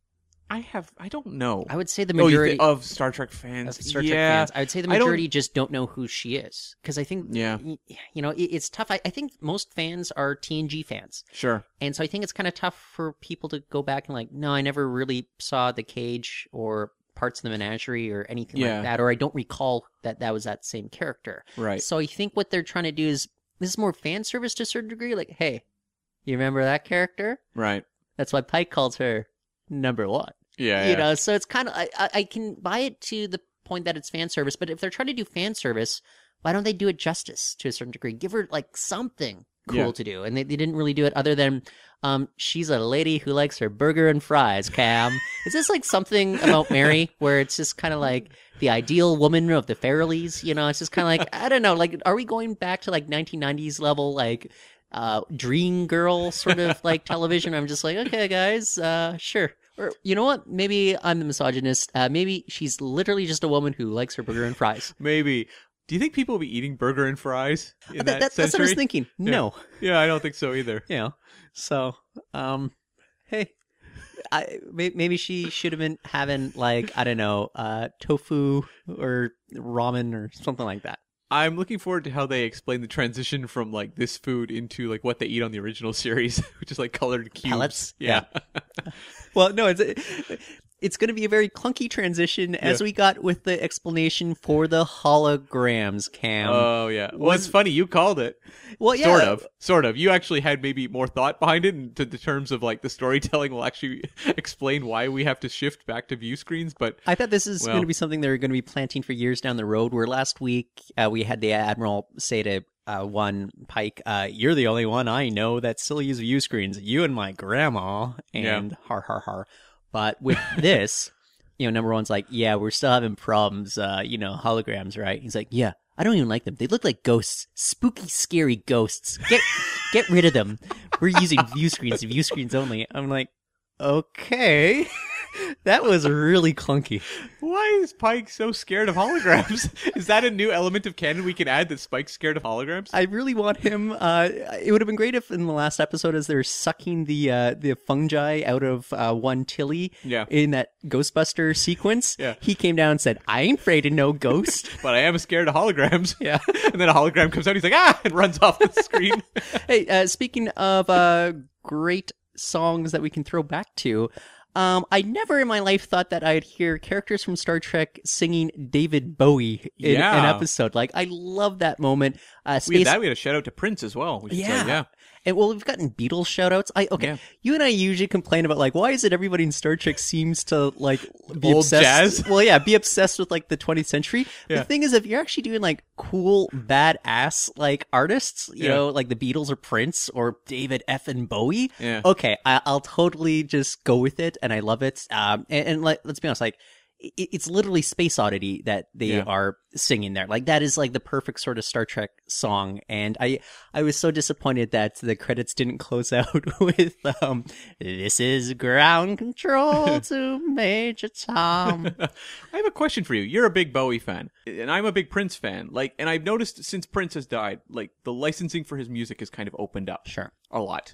Speaker 4: I have. I don't know.
Speaker 5: I would say the
Speaker 4: Oh, you
Speaker 5: majority
Speaker 4: thi- of Star Trek fans.
Speaker 5: of Star Trek
Speaker 4: yeah.
Speaker 5: fans. I would say the
Speaker 4: I don't-
Speaker 5: majority just don't know who she is because I think,
Speaker 4: Yeah.
Speaker 5: y- you know, it, it's tough. I, I think most fans are T N G fans,
Speaker 4: Sure.
Speaker 5: and so I think it's kind of tough for people to go back and like, no, I never really saw the Cage or parts of the Menagerie or anything
Speaker 4: Yeah.
Speaker 5: like that, or I don't recall that that was that same character.
Speaker 4: Right.
Speaker 5: So I think what they're trying to do is this is more fan service to a certain degree. Like, hey, you remember that character?
Speaker 4: Right.
Speaker 5: That's why Pike calls her number one.
Speaker 4: Yeah.
Speaker 5: You
Speaker 4: yeah.
Speaker 5: know, so it's kind of I, I I can buy it to the point that it's fan service, but if they're trying to do fan service, why don't they do it justice to a certain degree? Give her like something cool
Speaker 4: Yeah.
Speaker 5: to do, and they, they didn't really do it other than um she's a lady who likes her burger and fries. Cam, is this like something about Mary where it's just kind of like the ideal woman of the Farrellys? You know, it's just kind of like I don't know, like are we going back to like nineteen nineties level like uh dream girl sort of like television? I'm just like, okay guys, uh sure. Or you know what, maybe I'm the misogynist. Uh maybe she's literally just a woman who likes her burger and fries.
Speaker 4: Maybe. Do you think people will be eating burger and fries in
Speaker 5: That-
Speaker 4: that,
Speaker 5: that- that's what I was
Speaker 4: century?
Speaker 5: thinking. No.
Speaker 4: Yeah, I don't think so either.
Speaker 5: You know, so um hey, I may- maybe she should have been having like I don't know, uh tofu or ramen or something like that.
Speaker 4: I'm looking forward to how they explain the transition from like this food into like what they eat on the original series, which is like colored cubes.
Speaker 5: Pellets?
Speaker 4: Yeah.
Speaker 5: Well, no, it's it's going to be a very clunky transition as
Speaker 4: Yeah.
Speaker 5: we got with the explanation for the holograms, Cam.
Speaker 4: Oh yeah. Well, it's funny you called it.
Speaker 5: well, yeah,
Speaker 4: Sort of. Sort of. You actually had maybe more thought behind it in to the terms of like the storytelling will actually explain why we have to shift back to view screens, but
Speaker 5: I thought this is
Speaker 4: Well-
Speaker 5: going to be something they're going to be planting for years down the road. Where last week uh, we had the Admiral say to uh, one Pike, uh, "You're the only one I know that still uses view screens. You and my grandma." And har har har. But with this, you know, number one's like, "Yeah, we're still having problems. Uh, you know, holograms, right?" He's like, "Yeah, I don't even like them. They look like ghosts, spooky, scary ghosts. Get get rid of them. We're using view screens, view screens only." I'm like, okay. That was really clunky.
Speaker 4: why is Pike so scared of holograms? Is that a new element of canon we can add that Spike's scared of holograms?
Speaker 5: I really want him. Uh, it would have been great if in the last episode, as they're sucking the uh, the fungi out of uh, one Tilly
Speaker 4: Yeah.
Speaker 5: in that Ghostbuster sequence,
Speaker 4: Yeah.
Speaker 5: he came down and said, "I ain't afraid of no ghost."
Speaker 4: But I am scared of holograms.
Speaker 5: Yeah.
Speaker 4: And then a hologram comes out, he's like, ah, and runs off the screen.
Speaker 5: Hey, uh, speaking of uh, great songs that we can throw back to, um, I never in my life thought that I'd hear characters from Star Trek singing David Bowie in
Speaker 4: Yeah.
Speaker 5: an episode. Like, I love that moment. Uh,
Speaker 4: We
Speaker 5: Space
Speaker 4: had that. We had a shout out to Prince as well. We should say,
Speaker 5: Yeah.
Speaker 4: yeah.
Speaker 5: And well, we've gotten Beatles shout outs. I okay.
Speaker 4: Yeah.
Speaker 5: You and I usually complain about like why is it everybody in Star Trek seems to like be
Speaker 4: Old
Speaker 5: obsessed
Speaker 4: jazz?
Speaker 5: Well, yeah, be obsessed with like the twentieth century.
Speaker 4: Yeah.
Speaker 5: The thing is if you're actually doing like cool badass like artists, you
Speaker 4: Yeah.
Speaker 5: know, like the Beatles or Prince or David F and Bowie,
Speaker 4: Yeah.
Speaker 5: okay, I, I'll totally just go with it and I love it. Um and, and like let's be honest, like it, it's literally Space Oddity that they
Speaker 4: Yeah.
Speaker 5: are singing there. Like that is like the perfect sort of Star Trek song. And I, I was so disappointed that the credits didn't close out with, um, "This is ground control to Major Tom."
Speaker 4: I have a question for you. You're a big Bowie fan, and I'm a big Prince fan. Like, and I've noticed since Prince has died, like the licensing for his music has kind of opened up.
Speaker 5: Sure.
Speaker 4: A lot.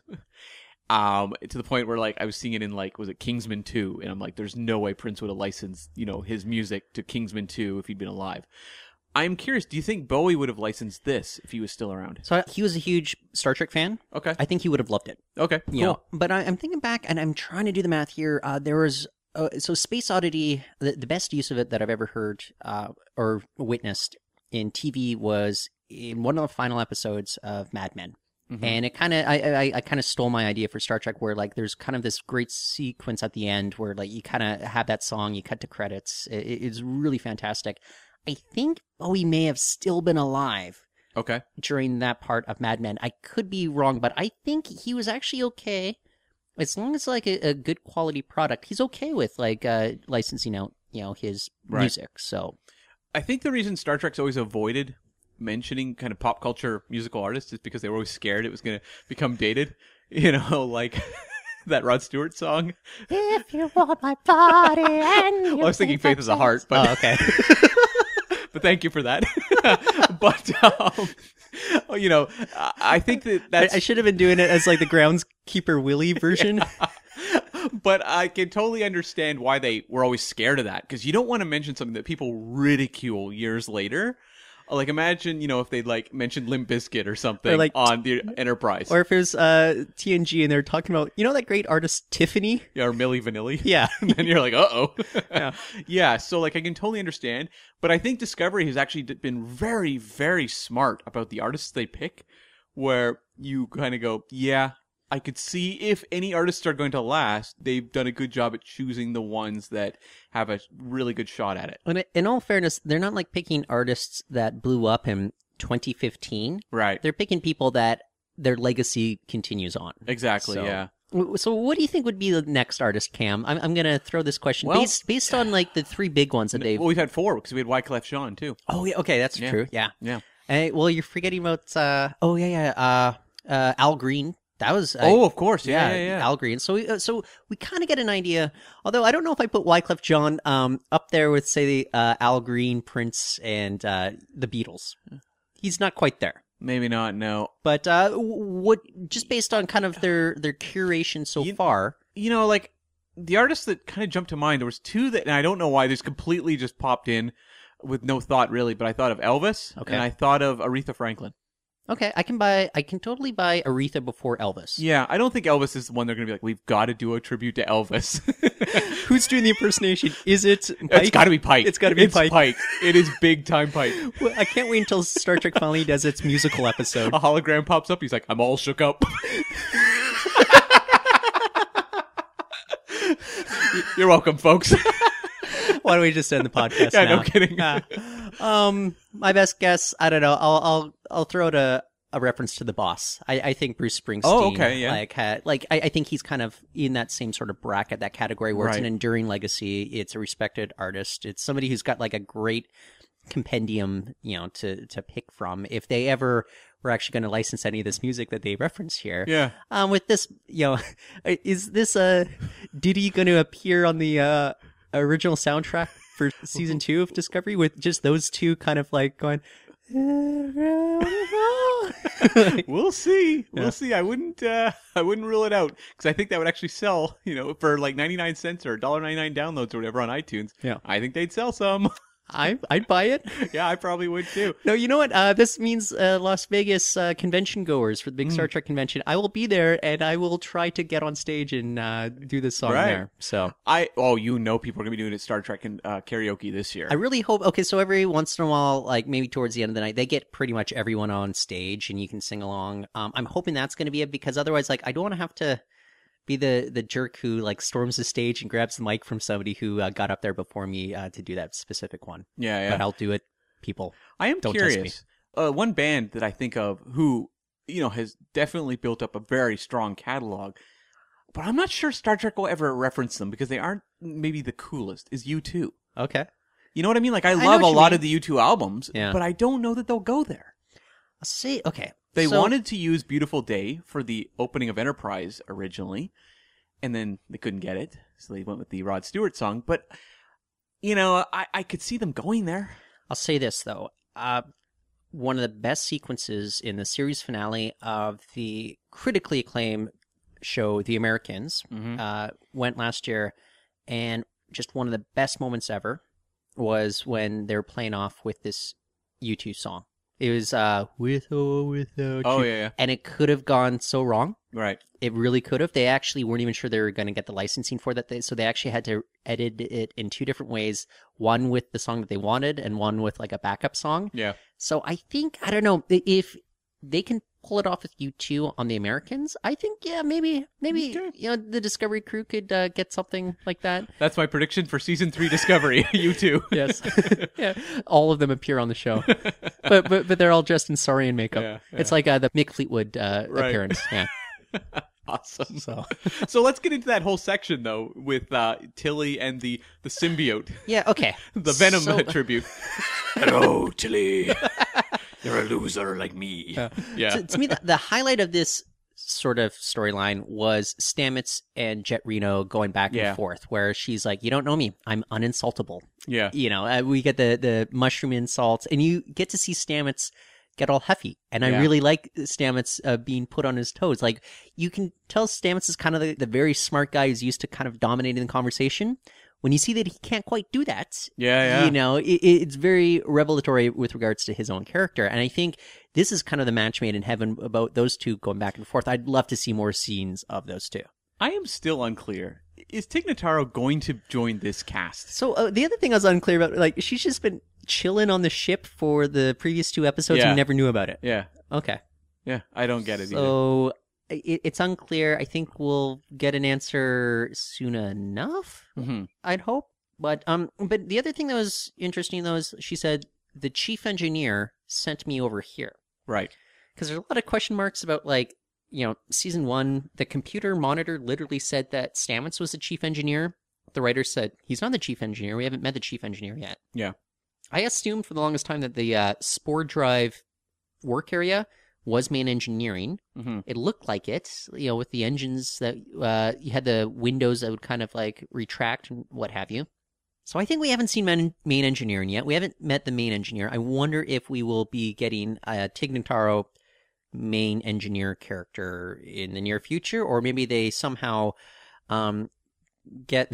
Speaker 4: Um, to the point where like I was seeing it in like was it Kingsman two, and I'm like, there's no way Prince would have licensed you know his music to Kingsman two if he'd been alive. I'm curious. Do you think Bowie would have licensed this if he was still around?
Speaker 5: So he was a huge Star Trek fan.
Speaker 4: Okay.
Speaker 5: I think he would have loved it.
Speaker 4: Okay. Cool.
Speaker 5: You know, but I, I'm thinking back and I'm trying to do the math here. Uh, there was, uh, so Space Oddity, the, the best use of it that I've ever heard uh, or witnessed in T V was in one of the final episodes of Mad Men.
Speaker 4: Mhm.
Speaker 5: And it kind of, I, I, I kind of stole my idea for Star Trek, where like there's kind of this great sequence at the end where like you kind of have that song, you cut to credits. It, it's really fantastic. I think Bowie may have still been alive
Speaker 4: Okay.
Speaker 5: during that part of Mad Men. I could be wrong, but I think he was actually okay as long as like a, a good quality product. He's okay with like uh, licensing out, you know, his
Speaker 4: Right.
Speaker 5: music. So
Speaker 4: I think the reason Star Trek's always avoided mentioning kind of pop culture musical artists is because they were always scared it was going to become dated. You know, like that Rod Stewart song.
Speaker 5: if you want my body and you
Speaker 4: Well, I was thinking Faith is a Heart, but
Speaker 5: Oh, okay.
Speaker 4: but thank you for that. But um, you know, I I think that
Speaker 5: I,
Speaker 4: that's
Speaker 5: I should have been doing it as like the groundskeeper Willie version.
Speaker 4: But I can totally understand why they were always scared of that, because you don't want to mention something that people ridicule years later. Like, imagine, you know, if they'd, like, mentioned Limp Bizkit or something
Speaker 5: Or, like,
Speaker 4: on the Enterprise.
Speaker 5: Or if it was uh, T N G and they're talking about, you know that great artist Tiffany?
Speaker 4: Yeah, or Milli Vanilli.
Speaker 5: Yeah.
Speaker 4: And you're like, uh-oh.
Speaker 5: Yeah.
Speaker 4: Yeah, so, like, I can totally understand. But I think Discovery has actually d- been very, very smart about the artists they pick, where you kind of go, yeah, I could see if any artists are going to last, they've done a good job at choosing the ones that have a really good shot at it.
Speaker 5: And in all fairness, they're not like picking artists that blew up in twenty fifteen.
Speaker 4: Right.
Speaker 5: They're picking people that their legacy continues on.
Speaker 4: Exactly,
Speaker 5: So-
Speaker 4: yeah.
Speaker 5: So what do you think would be the next artist, Cam? I'm, I'm going to throw this question
Speaker 4: Well-
Speaker 5: based based on like the three big ones that they've...
Speaker 4: Well, we've had four, because we had Wyclef Jean, too.
Speaker 5: Oh, yeah, okay, that's
Speaker 4: Yeah.
Speaker 5: true. Yeah.
Speaker 4: Yeah.
Speaker 5: Hey, well, you're forgetting about... Uh, oh, yeah, yeah. Uh, uh, Al Green. That was... Uh,
Speaker 4: Oh, of course. Yeah, yeah, yeah.
Speaker 5: Al Green. So we, uh, so we kind of get an idea, although I don't know if I put Wyclef Jean um, up there with, say, uh, Al Green, Prince, and uh, the Beatles. He's not quite there.
Speaker 4: Maybe not, no.
Speaker 5: But uh, what just based on kind of their, their curation so
Speaker 4: You-
Speaker 5: far...
Speaker 4: You know, like, the artists that kind of jumped to mind, there was two that, and I don't know why, they just completely just popped in with no thought, really, but I thought of Elvis,
Speaker 5: Okay.
Speaker 4: and I thought of Aretha Franklin.
Speaker 5: Okay, I can buy. I can totally buy Aretha before Elvis.
Speaker 4: Yeah, I don't think Elvis is the one they're going to be like, we've got to do a tribute to Elvis.
Speaker 5: Who's doing the impersonation? Is it Pike?
Speaker 4: It's got to be Pike.
Speaker 5: It's gotta be
Speaker 4: it's
Speaker 5: Pike.
Speaker 4: It is big time Pike.
Speaker 5: Well, I can't wait until Star Trek finally does its musical episode.
Speaker 4: A hologram pops up. He's like, I'm all shook up. You're welcome, folks.
Speaker 5: Why don't we just end the podcast
Speaker 4: Yeah,
Speaker 5: now?
Speaker 4: no kidding.
Speaker 5: Uh, um, my best guess. I don't know. I'll I'll I'll throw out a, a reference to the boss. I, I think Bruce Springsteen.
Speaker 4: Oh, okay, yeah.
Speaker 5: Like had, like I, I think he's kind of in that same sort of bracket, that category where it's an
Speaker 4: Right.
Speaker 5: enduring legacy. It's a respected artist. It's somebody who's got like a great compendium, you know, to to pick from. If they ever were actually going to license any of this music that they reference here,
Speaker 4: Yeah.
Speaker 5: Um, with this, you know, is this uh Diddy going to appear on the uh original soundtrack for season two of Discovery with just those two kind of like going? Like,
Speaker 4: We'll see. We'll
Speaker 5: Yeah.
Speaker 4: see. I wouldn't. Uh, I wouldn't rule it out, because I think that would actually sell. You know, for like ninety nine cents or one dollar ninety nine downloads or whatever on iTunes.
Speaker 5: Yeah.
Speaker 4: I think they'd sell some.
Speaker 5: I I'd buy it.
Speaker 4: Yeah, I probably would too.
Speaker 5: No, you know what? Uh, this means uh, Las Vegas uh, convention goers for the big
Speaker 4: Hmm.
Speaker 5: Star Trek convention. I will be there, and I will try to get on stage and uh, do this song
Speaker 4: Right.
Speaker 5: there. So
Speaker 4: I oh, you know, people are gonna be doing it Star Trek and uh, karaoke this year.
Speaker 5: I really hope. Okay, so every once in a while, like maybe towards the end of the night, they get pretty much everyone on stage, and you can sing along. Um, I'm hoping that's going to be it, because otherwise, like, I don't want to have to be the the jerk who like storms the stage and grabs the mic from somebody who uh, got up there before me uh, to do that specific one.
Speaker 4: yeah, yeah.
Speaker 5: But I'll do it, people.
Speaker 4: I am
Speaker 5: Don't test me.
Speaker 4: curious. Uh, one band that I think of who, you know, has definitely built up a very strong catalog, but I'm not sure Star Trek will ever reference them because they aren't maybe the coolest, is U two.
Speaker 5: Okay.
Speaker 4: You know what I mean? Like, I
Speaker 5: know
Speaker 4: love a
Speaker 5: what you
Speaker 4: lot
Speaker 5: mean.
Speaker 4: of the U two albums,
Speaker 5: Yeah.
Speaker 4: but I don't know that they'll go there.
Speaker 5: I'll see. Okay.
Speaker 4: They
Speaker 5: So-
Speaker 4: wanted to use Beautiful Day for the opening of Enterprise originally, and then they couldn't get it, so they went with the Rod Stewart song. But, you know, I, I could see them going there.
Speaker 5: I'll say this though. Uh, one of the best sequences in the series finale of the critically acclaimed show, The Americans,
Speaker 4: Mhm.
Speaker 5: uh, went last year, and just one of the best moments ever was when they were playing off with this U two song. It was uh, with or without
Speaker 4: Oh,
Speaker 5: you.
Speaker 4: yeah, yeah.
Speaker 5: And it could have gone so wrong.
Speaker 4: Right.
Speaker 5: It really could have. They actually weren't even sure they were going to get the licensing for that. They, so they actually had to edit it in two different ways. One with the song that they wanted, and one with like a backup song.
Speaker 4: Yeah.
Speaker 5: So I think, I don't know, if they can pull it off with U two on the Americans, I think, yeah, maybe, maybe,
Speaker 4: Okay.
Speaker 5: you know, the Discovery crew could uh, get something like that.
Speaker 4: That's my prediction for season three Discovery. U two.
Speaker 5: Yes. Yeah. All of them appear on the show. But but but they're all dressed in Saurian makeup.
Speaker 4: Yeah,
Speaker 5: It's like uh, the Mick Fleetwood uh,
Speaker 4: Right.
Speaker 5: appearance. Yeah.
Speaker 4: Awesome.
Speaker 5: So
Speaker 4: So let's get into that whole section though with uh, Tilly and the the symbiote,
Speaker 5: yeah, okay.
Speaker 4: the Venom
Speaker 5: So-
Speaker 4: tribute.
Speaker 2: Hello, Tilly. You're a loser like me.
Speaker 4: Yeah.
Speaker 5: to, to me, the, the highlight of this sort of storyline was Stamets and Jet Reno going back
Speaker 4: Yeah.
Speaker 5: and forth, where she's like, "You don't know me. I'm uninsultable."
Speaker 4: Yeah.
Speaker 5: You know, uh, we get the the mushroom insults, and you get to see Stamets get all huffy. And I
Speaker 4: Yeah.
Speaker 5: really like Stamets uh, being put on his toes. Like, you can tell Stamets is kind of the, the very smart guy who's used to kind of dominating the conversation. When you see that he can't quite do that,
Speaker 4: Yeah, yeah.
Speaker 5: you know, it, it's very revelatory with regards to his own character. And I think this is kind of the match made in heaven about those two going back and forth. I'd love to see more scenes of those two.
Speaker 4: I am still unclear. Is Tig Notaro going to join this cast?
Speaker 5: So uh, the other thing I was unclear about, like, she's just been chilling on the ship for the previous two episodes
Speaker 4: Yeah.
Speaker 5: and never knew about it.
Speaker 4: Yeah.
Speaker 5: Okay.
Speaker 4: Yeah, I don't get it either.
Speaker 5: So it, it's unclear. I think we'll get an answer soon enough,
Speaker 4: hmm
Speaker 5: I'd hope. But um, but the other thing that was interesting, though, is she said, the chief engineer sent me over here.
Speaker 4: Right.
Speaker 5: Because there's a lot of question marks about, like, you know, season one, the computer monitor literally said that Stamets was the chief engineer. The writer said, he's not the chief engineer. We haven't met the chief engineer yet.
Speaker 4: Yeah.
Speaker 5: I assumed for the longest time that the uh, Spore Drive work area was main engineering.
Speaker 4: hmm
Speaker 5: It looked like it, you know, with the engines that uh, you had the windows that would kind of like retract and what have you. So I think we haven't seen main, main engineering yet. We haven't met the main engineer. I wonder if we will be getting a Tig Notaro main engineer character in the near future, or maybe they somehow um, get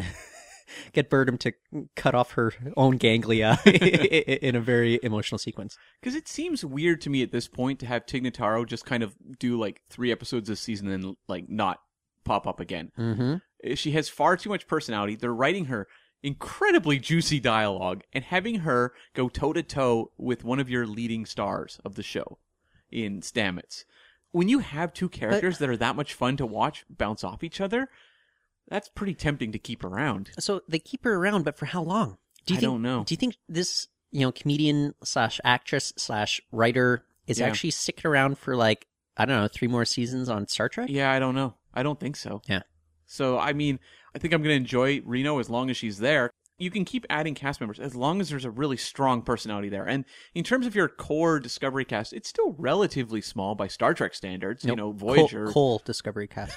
Speaker 5: get Burnham to cut off her own ganglia in a very emotional sequence.
Speaker 4: Because it seems weird to me at this point to have Tig Notaro just kind of do like three episodes this season and then like not pop up again.
Speaker 5: Mm-hmm.
Speaker 4: She has far too much personality. They're writing her incredibly juicy dialogue and having her go toe to toe with one of your leading stars of the show in Stamets. When you have two characters that are that much fun to watch bounce off each other, that's pretty tempting to keep around.
Speaker 5: So they keep her around, but for how long? Do you
Speaker 4: I
Speaker 5: think,
Speaker 4: don't know.
Speaker 5: Do you think this, you know, comedian slash actress slash writer is
Speaker 4: Yeah.
Speaker 5: actually sticking around for like, I don't know, three more seasons on Star Trek?
Speaker 4: Yeah, I don't know. I don't think so.
Speaker 5: Yeah.
Speaker 4: So, I mean, I think I'm going to enjoy Reno as long as she's there. You can keep adding cast members as long as there's a really strong personality there. And in terms of your core Discovery cast, it's still relatively small by Star Trek standards. You
Speaker 5: Nope.
Speaker 4: know, Voyager.
Speaker 5: Cole, Cole Discovery cast.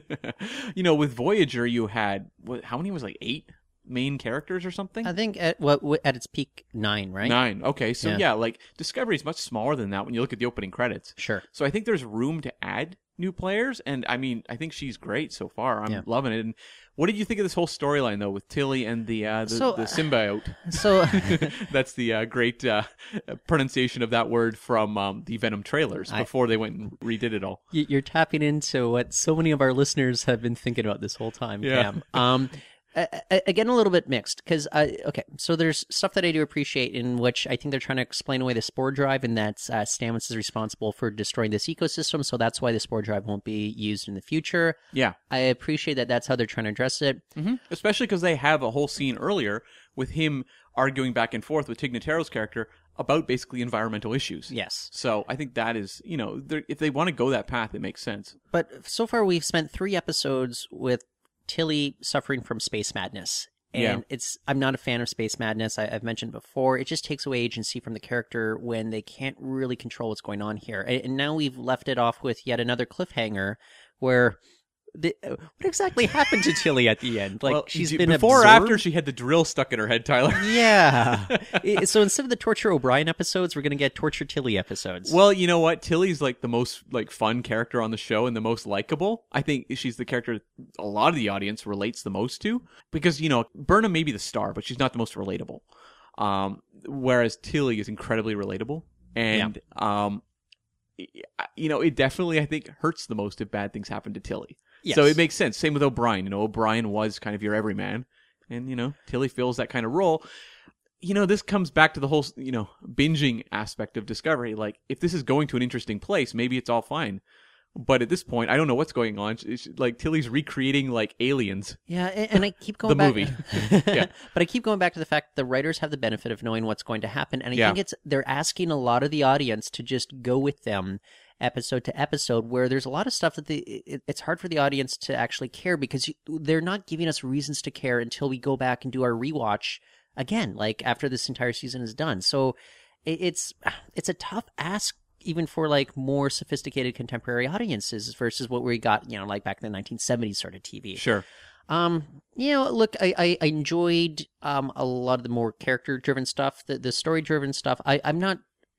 Speaker 4: You know, with Voyager, you had, what, how many was like eight main characters or something?
Speaker 5: I think at what at its peak nine, right?
Speaker 4: Nine. Okay, so
Speaker 5: Yeah.
Speaker 4: yeah. like Discovery is much smaller than that when you look at the opening credits.
Speaker 5: Sure.
Speaker 4: So I think there's room to add new players, and I mean, I think she's great so far. I'm
Speaker 5: Yeah.
Speaker 4: loving it. And what did you think of this whole storyline though with Tilly and the uh, the,
Speaker 5: So,
Speaker 4: the
Speaker 5: uh,
Speaker 4: symbiote?
Speaker 5: So
Speaker 4: That's the uh, great uh, pronunciation of that word from um, the Venom trailers
Speaker 5: I-
Speaker 4: before they went and redid it all.
Speaker 5: y- you're tapping into what so many of our listeners have been thinking about this whole time,
Speaker 4: Yeah.
Speaker 5: Cam. Um, a- a- again, a little bit mixed because I okay. So there's stuff that I do appreciate in which I think they're trying to explain away the Spore Drive, and that uh, Stamets is responsible for destroying this ecosystem. So that's why the Spore Drive won't be used in the future.
Speaker 4: Yeah.
Speaker 5: I appreciate that. That's how they're trying to address it.
Speaker 4: hmm Especially because they have a whole scene earlier with him arguing back and forth with Tig Notaro's character about basically environmental issues.
Speaker 5: Yes,
Speaker 4: So I think that is, you know, they're- if they want to go that path, it makes sense.
Speaker 5: but so far we've spent three episodes with Tilly suffering from space madness. And
Speaker 4: Yeah.
Speaker 5: it's I'm not a fan of space madness. I, I've mentioned before. It just takes away agency from the character when they can't really control what's going on here. And, and now we've left it off with yet another cliffhanger where the, what exactly happened to Tilly at the end? Like
Speaker 4: Well,
Speaker 5: she's
Speaker 4: do-
Speaker 5: been
Speaker 4: before or
Speaker 5: absorbed?
Speaker 4: after she had the drill stuck in her head, Tyler.
Speaker 5: Yeah. I- so instead of the Torture O'Brien episodes, we're going to get Torture Tilly episodes.
Speaker 4: Well, you know what? Tilly's like the most like fun character on the show and the most likable. I think she's the character a lot of the audience relates the most to because you know Burnham may be the star, but she's not the most relatable. Um, whereas Tilly is incredibly relatable, and um, you know, it definitely I think hurts the most if bad things happen to Tilly.
Speaker 5: Yes.
Speaker 4: So it makes sense. Same with O'Brien. You know, O'Brien was kind of your everyman, and you know, Tilly fills that kind of role. You know, this comes back to the whole, you know, binging aspect of Discovery. Like, if this is going to an interesting place, maybe it's all fine. But at this point, I don't know what's going on. It's like Tilly's recreating like aliens.
Speaker 5: Yeah, and, and I keep going
Speaker 4: The
Speaker 5: back.
Speaker 4: movie. Yeah.
Speaker 5: But I keep going back to the fact the writers have the benefit of knowing what's going to happen, and I
Speaker 4: Yeah.
Speaker 5: think it's they're asking a lot of the audience to just go with them episode to episode, where there's a lot of stuff that the it, it's hard for the audience to actually care because you, they're not giving us reasons to care until we go back and do our rewatch again, like after this entire season is done. So it, it's it's a tough ask even for like more sophisticated contemporary audiences versus what we got, you know, like back in the nineteen seventies sort of T V.
Speaker 4: Sure.
Speaker 5: Um, you know, look, I, I, I enjoyed um a lot of the more character driven stuff, the the story driven stuff. I, I'm not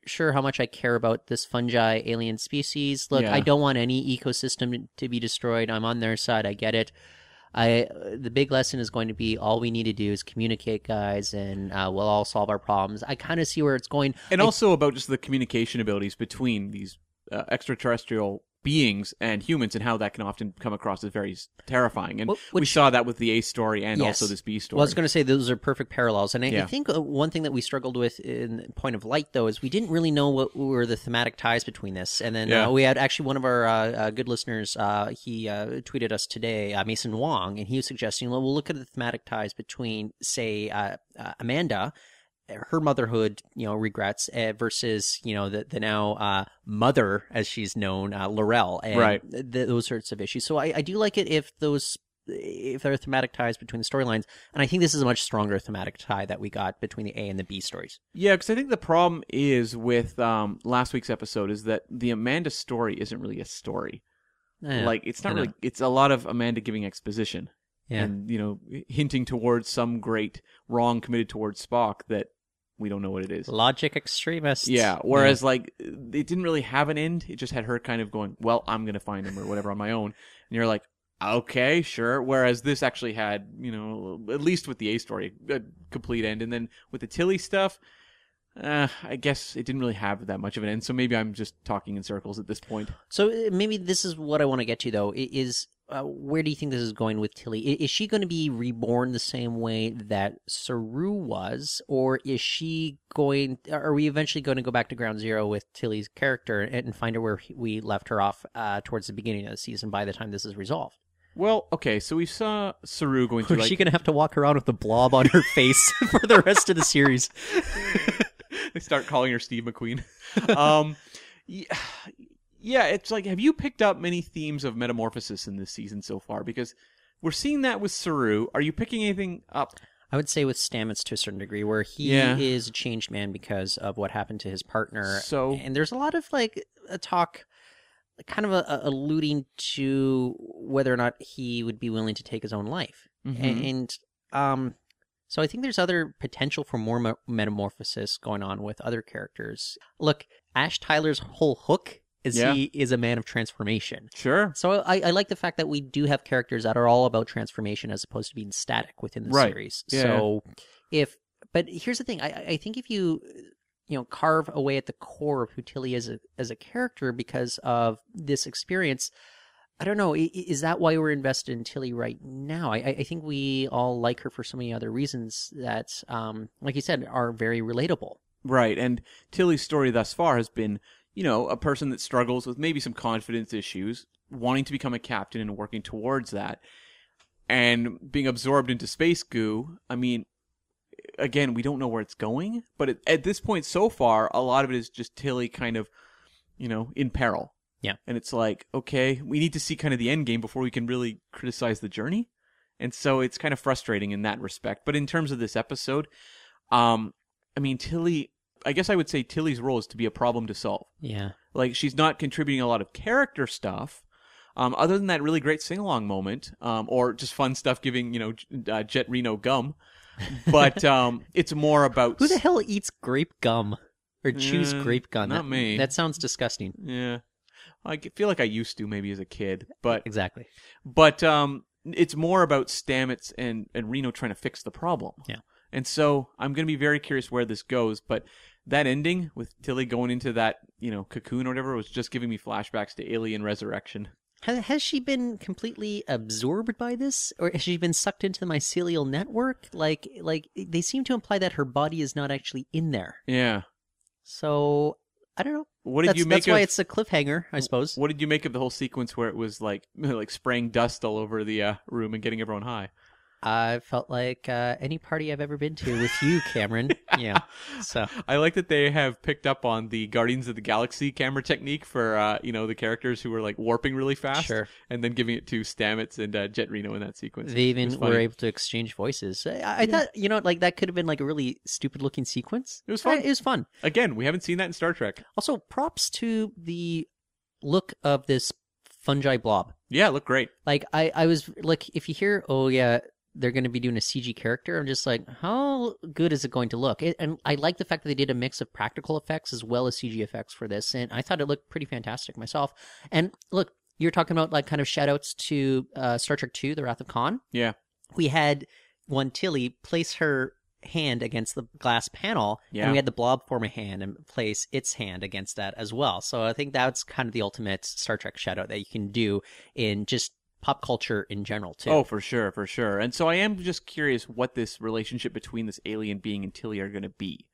Speaker 5: sure how much I care about this fungi alien species. Look,
Speaker 4: Yeah.
Speaker 5: I don't want any ecosystem to be destroyed. I'm on their side. I get it. I the big lesson is going to be all we need to do is communicate, guys, and uh, we'll all solve our problems. I kind of see where it's going.
Speaker 4: And
Speaker 5: I-
Speaker 4: also about just the communication abilities between these uh, extraterrestrial beings and humans, and how that can often come across as very s- terrifying. And
Speaker 5: Wh-
Speaker 4: we
Speaker 5: which-
Speaker 4: saw that with the A story and
Speaker 5: Yes.
Speaker 4: also this B story.
Speaker 5: Well, I was going to say those are perfect parallels, and I, I
Speaker 4: Yeah.
Speaker 5: think uh, one thing that we struggled with in Point of Light, though, is we didn't really know what were the thematic ties between this. And then
Speaker 4: Yeah.
Speaker 5: uh, we had actually one of our uh, uh, good listeners. Uh, he uh, tweeted us today, uh, Mason Wong, and he was suggesting, well, we'll look at the thematic ties between, say, uh, uh, Amanda. Her motherhood, you know, regrets uh, versus, you know, the the now uh, mother, as she's known, uh, Laurel, and
Speaker 4: Right.
Speaker 5: th- those sorts of issues. So I, I do like it if those if there are thematic ties between the storylines, and I think this is a much stronger thematic tie that we got between the A and the B stories.
Speaker 4: Yeah, because I think the problem is with um, last week's episode is that the Amanda story isn't really a story.
Speaker 5: Eh,
Speaker 4: Like, it's not
Speaker 5: I know.
Speaker 4: really. It's a lot of Amanda giving exposition.
Speaker 5: Yeah.
Speaker 4: And, you know, hinting towards some great wrong committed towards Spock that we don't know what it is.
Speaker 5: Logic extremists.
Speaker 4: Yeah, whereas, like, it didn't really have an end. It just had her kind of going, well, I'm going to find him or whatever on my own. And you're like, okay, sure. Whereas this actually had, you know, at least with the A story, a complete end. And then with the Tilly stuff, uh, I guess it didn't really have that much of an end. So maybe I'm just talking in circles at this point.
Speaker 5: So uh, maybe this is what I want to get to, though, i- is uh, where do you think this is going with Tilly? I- Is she going to be reborn the same way that Saru was, or is she going, are we eventually going to go back to ground zero with Tilly's character and find her where we left her off uh, towards the beginning of the season by the time this is resolved?
Speaker 4: Well, okay, so we saw Saru going
Speaker 5: Or
Speaker 4: through,
Speaker 5: is
Speaker 4: like...
Speaker 5: she going to have to walk around with the blob on her face for the rest of the series?
Speaker 4: They start calling her Steve McQueen. um, yeah, yeah, it's like, have you picked up many themes of metamorphosis in this season so far? Because we're seeing that with Saru. Are you picking anything up?
Speaker 5: I would say with Stamets to a certain degree, where he
Speaker 4: Yeah.
Speaker 5: is a changed man because of what happened to his partner.
Speaker 4: So-
Speaker 5: and there's a lot of like a talk, kind of a, a alluding to whether or not he would be willing to take his own life,
Speaker 4: Mhm.
Speaker 5: and um, so I think there's other potential for more me- metamorphosis going on with other characters. Look, Ash Tyler's whole hook is
Speaker 4: Yeah.
Speaker 5: he is a man of transformation.
Speaker 4: Sure.
Speaker 5: So I, I like the fact that we do have characters that are all about transformation as opposed to being static within the
Speaker 4: Right.
Speaker 5: series.
Speaker 4: Yeah.
Speaker 5: So if, but here's the thing, I, I think if you, you know, carve away at the core of who Tilly is a, as a character because of this experience, I don't know, i- is that why we're invested in Tilly right now? I, I think we all like her for so many other reasons that, um, like you said, are very relatable.
Speaker 4: Right, and Tilly's story thus far has been, you know, a person that struggles with maybe some confidence issues, wanting to become a captain and working towards that, and being absorbed into space goo. I mean, again, we don't know where it's going, but it, at this point so far, a lot of it is just Tilly kind of, you know, in peril.
Speaker 5: Yeah.
Speaker 4: And it's like, okay, we need to see kind of the end game before we can really criticize the journey. And so it's kind of frustrating in that respect. But in terms of this episode, um, I mean, Tilly, I guess I would say Tilly's role is to be a problem to solve.
Speaker 5: Yeah.
Speaker 4: Like, she's not contributing a lot of character stuff, um, other than that really great sing-along moment, um, or just fun stuff giving, you know, J- uh, Jet Reno gum. But um, it's more about...
Speaker 5: Who the hell eats grape gum? Or chews
Speaker 4: Uh,
Speaker 5: grape gum?
Speaker 4: not
Speaker 5: That-
Speaker 4: me.
Speaker 5: That sounds disgusting.
Speaker 4: Yeah. I g- feel like I used to maybe as a kid, but
Speaker 5: Exactly.
Speaker 4: but um, it's more about Stamets and, and Reno trying to fix the problem.
Speaker 5: Yeah.
Speaker 4: And so I'm going to be very curious where this goes, but that ending with Tilly going into that, you know, cocoon or whatever was just giving me flashbacks to Alien Resurrection.
Speaker 5: Has, has she been completely absorbed by this, or has she been sucked into the mycelial network? Like, like they seem to imply that her body is not actually in there.
Speaker 4: Yeah.
Speaker 5: So I don't know.
Speaker 4: What did
Speaker 5: that's,
Speaker 4: you make
Speaker 5: that's why
Speaker 4: of-
Speaker 5: it's a cliffhanger, I suppose.
Speaker 4: What did you make of the whole sequence where it was like like spraying dust all over the uh, room and getting everyone high?
Speaker 5: I felt like uh, any party I've ever been to with you, Cameron. Yeah. So
Speaker 4: I like that they have picked up on the Guardians of the Galaxy camera technique for uh, you know, the characters who were like warping really fast,
Speaker 5: Sure.
Speaker 4: and then giving it to Stamets and uh, Jet Reno in that sequence.
Speaker 5: they
Speaker 4: It was
Speaker 5: even
Speaker 4: funny.
Speaker 5: were able to exchange voices. I, I thought, you know, like that could have been like a really stupid looking sequence.
Speaker 4: It was fun.
Speaker 5: Uh, It was fun.
Speaker 4: Again, we haven't seen that in Star Trek.
Speaker 5: Also, props to the look of this fungi blob.
Speaker 4: Yeah, it looked great.
Speaker 5: Like I, I was like, if you hear, oh yeah, they're going to be doing a C G character. I'm just like, how good is it going to look? It, and I like the fact that they did a mix of practical effects as well as C G effects for this, and I thought it looked pretty fantastic myself. And look, you're talking about like kind of shout outs to uh, Star Trek two, The Wrath of Khan.
Speaker 4: Yeah.
Speaker 5: We had one Tilly place her hand against the glass panel,
Speaker 4: Yeah.
Speaker 5: and we had the blob form a hand and place its hand against that as well. So I think that's kind of the ultimate Star Trek shout out that you can do in just pop culture in general too.
Speaker 4: Oh, for sure, for sure. And so I am just curious what this relationship between this alien being and Tilly are going to be.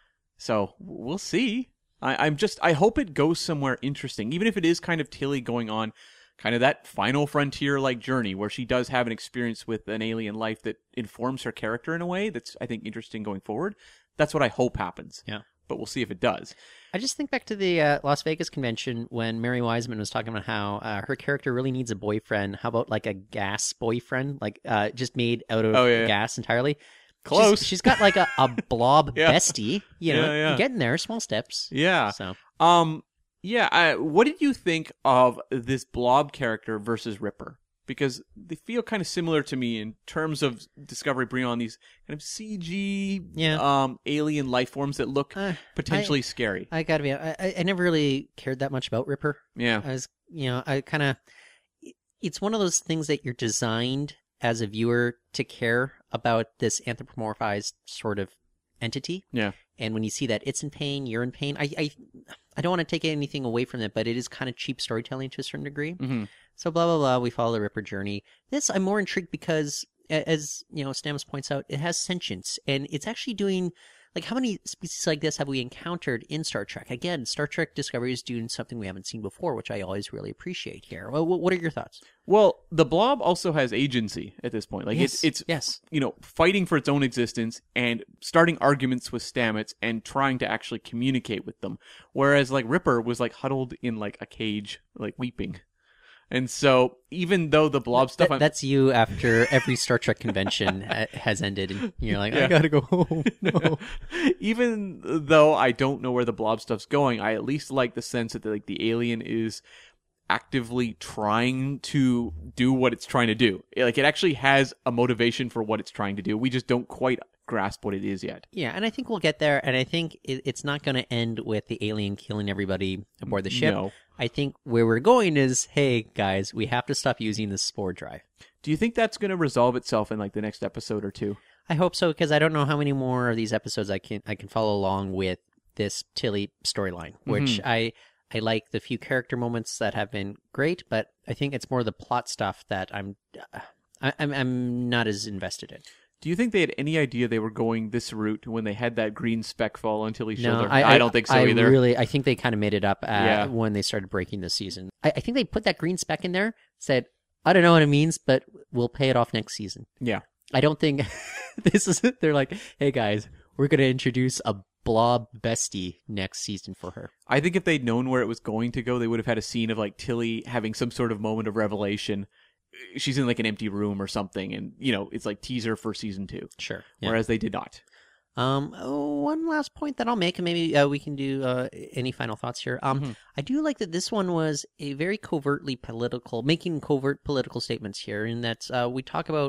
Speaker 4: So we'll see. I, I'm just, I hope it goes somewhere interesting, even if it is kind of Tilly going on kind of that final frontier like journey where she does have an experience with an alien life that informs her character in a way that's, I think, interesting going forward. That's what I hope happens.
Speaker 5: Yeah.
Speaker 4: But we'll see if it does.
Speaker 5: I just think back to the uh, Las Vegas convention when Mary Wiseman was talking about how uh, her character really needs a boyfriend. How about like a gas boyfriend, like uh, just made out of
Speaker 4: Oh, yeah, yeah.
Speaker 5: gas entirely?
Speaker 4: Close.
Speaker 5: She's, she's got like a, a blob
Speaker 4: Yeah.
Speaker 5: bestie. You know,
Speaker 4: Yeah, yeah.
Speaker 5: getting there, small steps.
Speaker 4: Yeah.
Speaker 5: So
Speaker 4: Um, yeah, I, what did you think of this Blob character versus Ripper? Because they feel kind of similar to me in terms of Discovery bringing on these kind of C G
Speaker 5: Yeah.
Speaker 4: um, alien life forms that look
Speaker 5: Uh,
Speaker 4: potentially scary.
Speaker 5: I gotta be. I, I I never really cared that much about Ripper.
Speaker 4: Yeah.
Speaker 5: I was, you know, I kind of. It's one of those things that you're designed as a viewer to care about this anthropomorphized sort of entity.
Speaker 4: Yeah.
Speaker 5: And when you see that it's in pain, you're in pain. I I, I don't want to take anything away from it, but it is kind of cheap storytelling to a certain degree.
Speaker 4: Mm-hmm.
Speaker 5: So blah blah blah. We follow the Ripper journey. This I'm more intrigued because, a- as you know, Stamets points out, it has sentience, and it's actually doing. Like, how many species like this have we encountered in Star Trek? Again, Star Trek Discovery is doing something we haven't seen before, which I always really appreciate here. Well, what are your thoughts?
Speaker 4: Well, the Blob also has agency at this point. Like
Speaker 5: Yes,
Speaker 4: it's it's
Speaker 5: yes.
Speaker 4: you know, fighting for its own existence and starting arguments with Stamets and trying to actually communicate with them. Whereas like Ripper was like huddled in like a cage, like weeping. And so even though the Blob stuff,
Speaker 5: That-
Speaker 4: I'm,
Speaker 5: that's you after every Star Trek convention ha- has ended, and you're like,
Speaker 4: Yeah.
Speaker 5: I gotta go home. No.
Speaker 4: even though I don't know where the Blob stuff's going, I at least like the sense that the, like the alien is actively trying to do what it's trying to do. Like it actually has a motivation for what it's trying to do. We just don't quite grasp what it is yet.
Speaker 5: Yeah, and I think we'll get there, and I think it, it's not going to end with the alien killing everybody aboard the ship.
Speaker 4: No.
Speaker 5: I think where we're going is, hey, guys, we have to stop using the spore drive.
Speaker 4: Do you think that's going to resolve itself in like the next episode or two?
Speaker 5: I hope so, because I don't know how many more of these episodes I can I can follow along with this Tilly storyline, which I I like the few character moments that have been great, but I think it's more the plot stuff that I'm uh, I, I'm I'm not as invested in.
Speaker 4: Do you think they had any idea they were going this route when they had that green speck fall on Tilly's
Speaker 5: No,
Speaker 4: shoulder?
Speaker 5: I,
Speaker 4: I don't think so
Speaker 5: I
Speaker 4: either.
Speaker 5: Really, I think they kind of made it up uh,
Speaker 4: Yeah.
Speaker 5: when they started breaking the season. I, I think they put that green speck in there, said, I don't know what it means, but we'll pay it off next season.
Speaker 4: Yeah.
Speaker 5: I don't think this is, they're like, hey guys, we're going to introduce a blob bestie next season for her.
Speaker 4: I think if they'd known where it was going to go, they would have had a scene of like Tilly having some sort of moment of revelation. She's in like an empty room or something, and you know it's like teaser for season two.
Speaker 5: Sure. Yeah.
Speaker 4: Whereas they did not.
Speaker 5: Um, oh, one last point that I'll make, and maybe uh, we can do uh, any final thoughts here. Um,
Speaker 4: Mm-hmm.
Speaker 5: I do like that this one was a very covertly political, making covert political statements here, in that uh, we talk about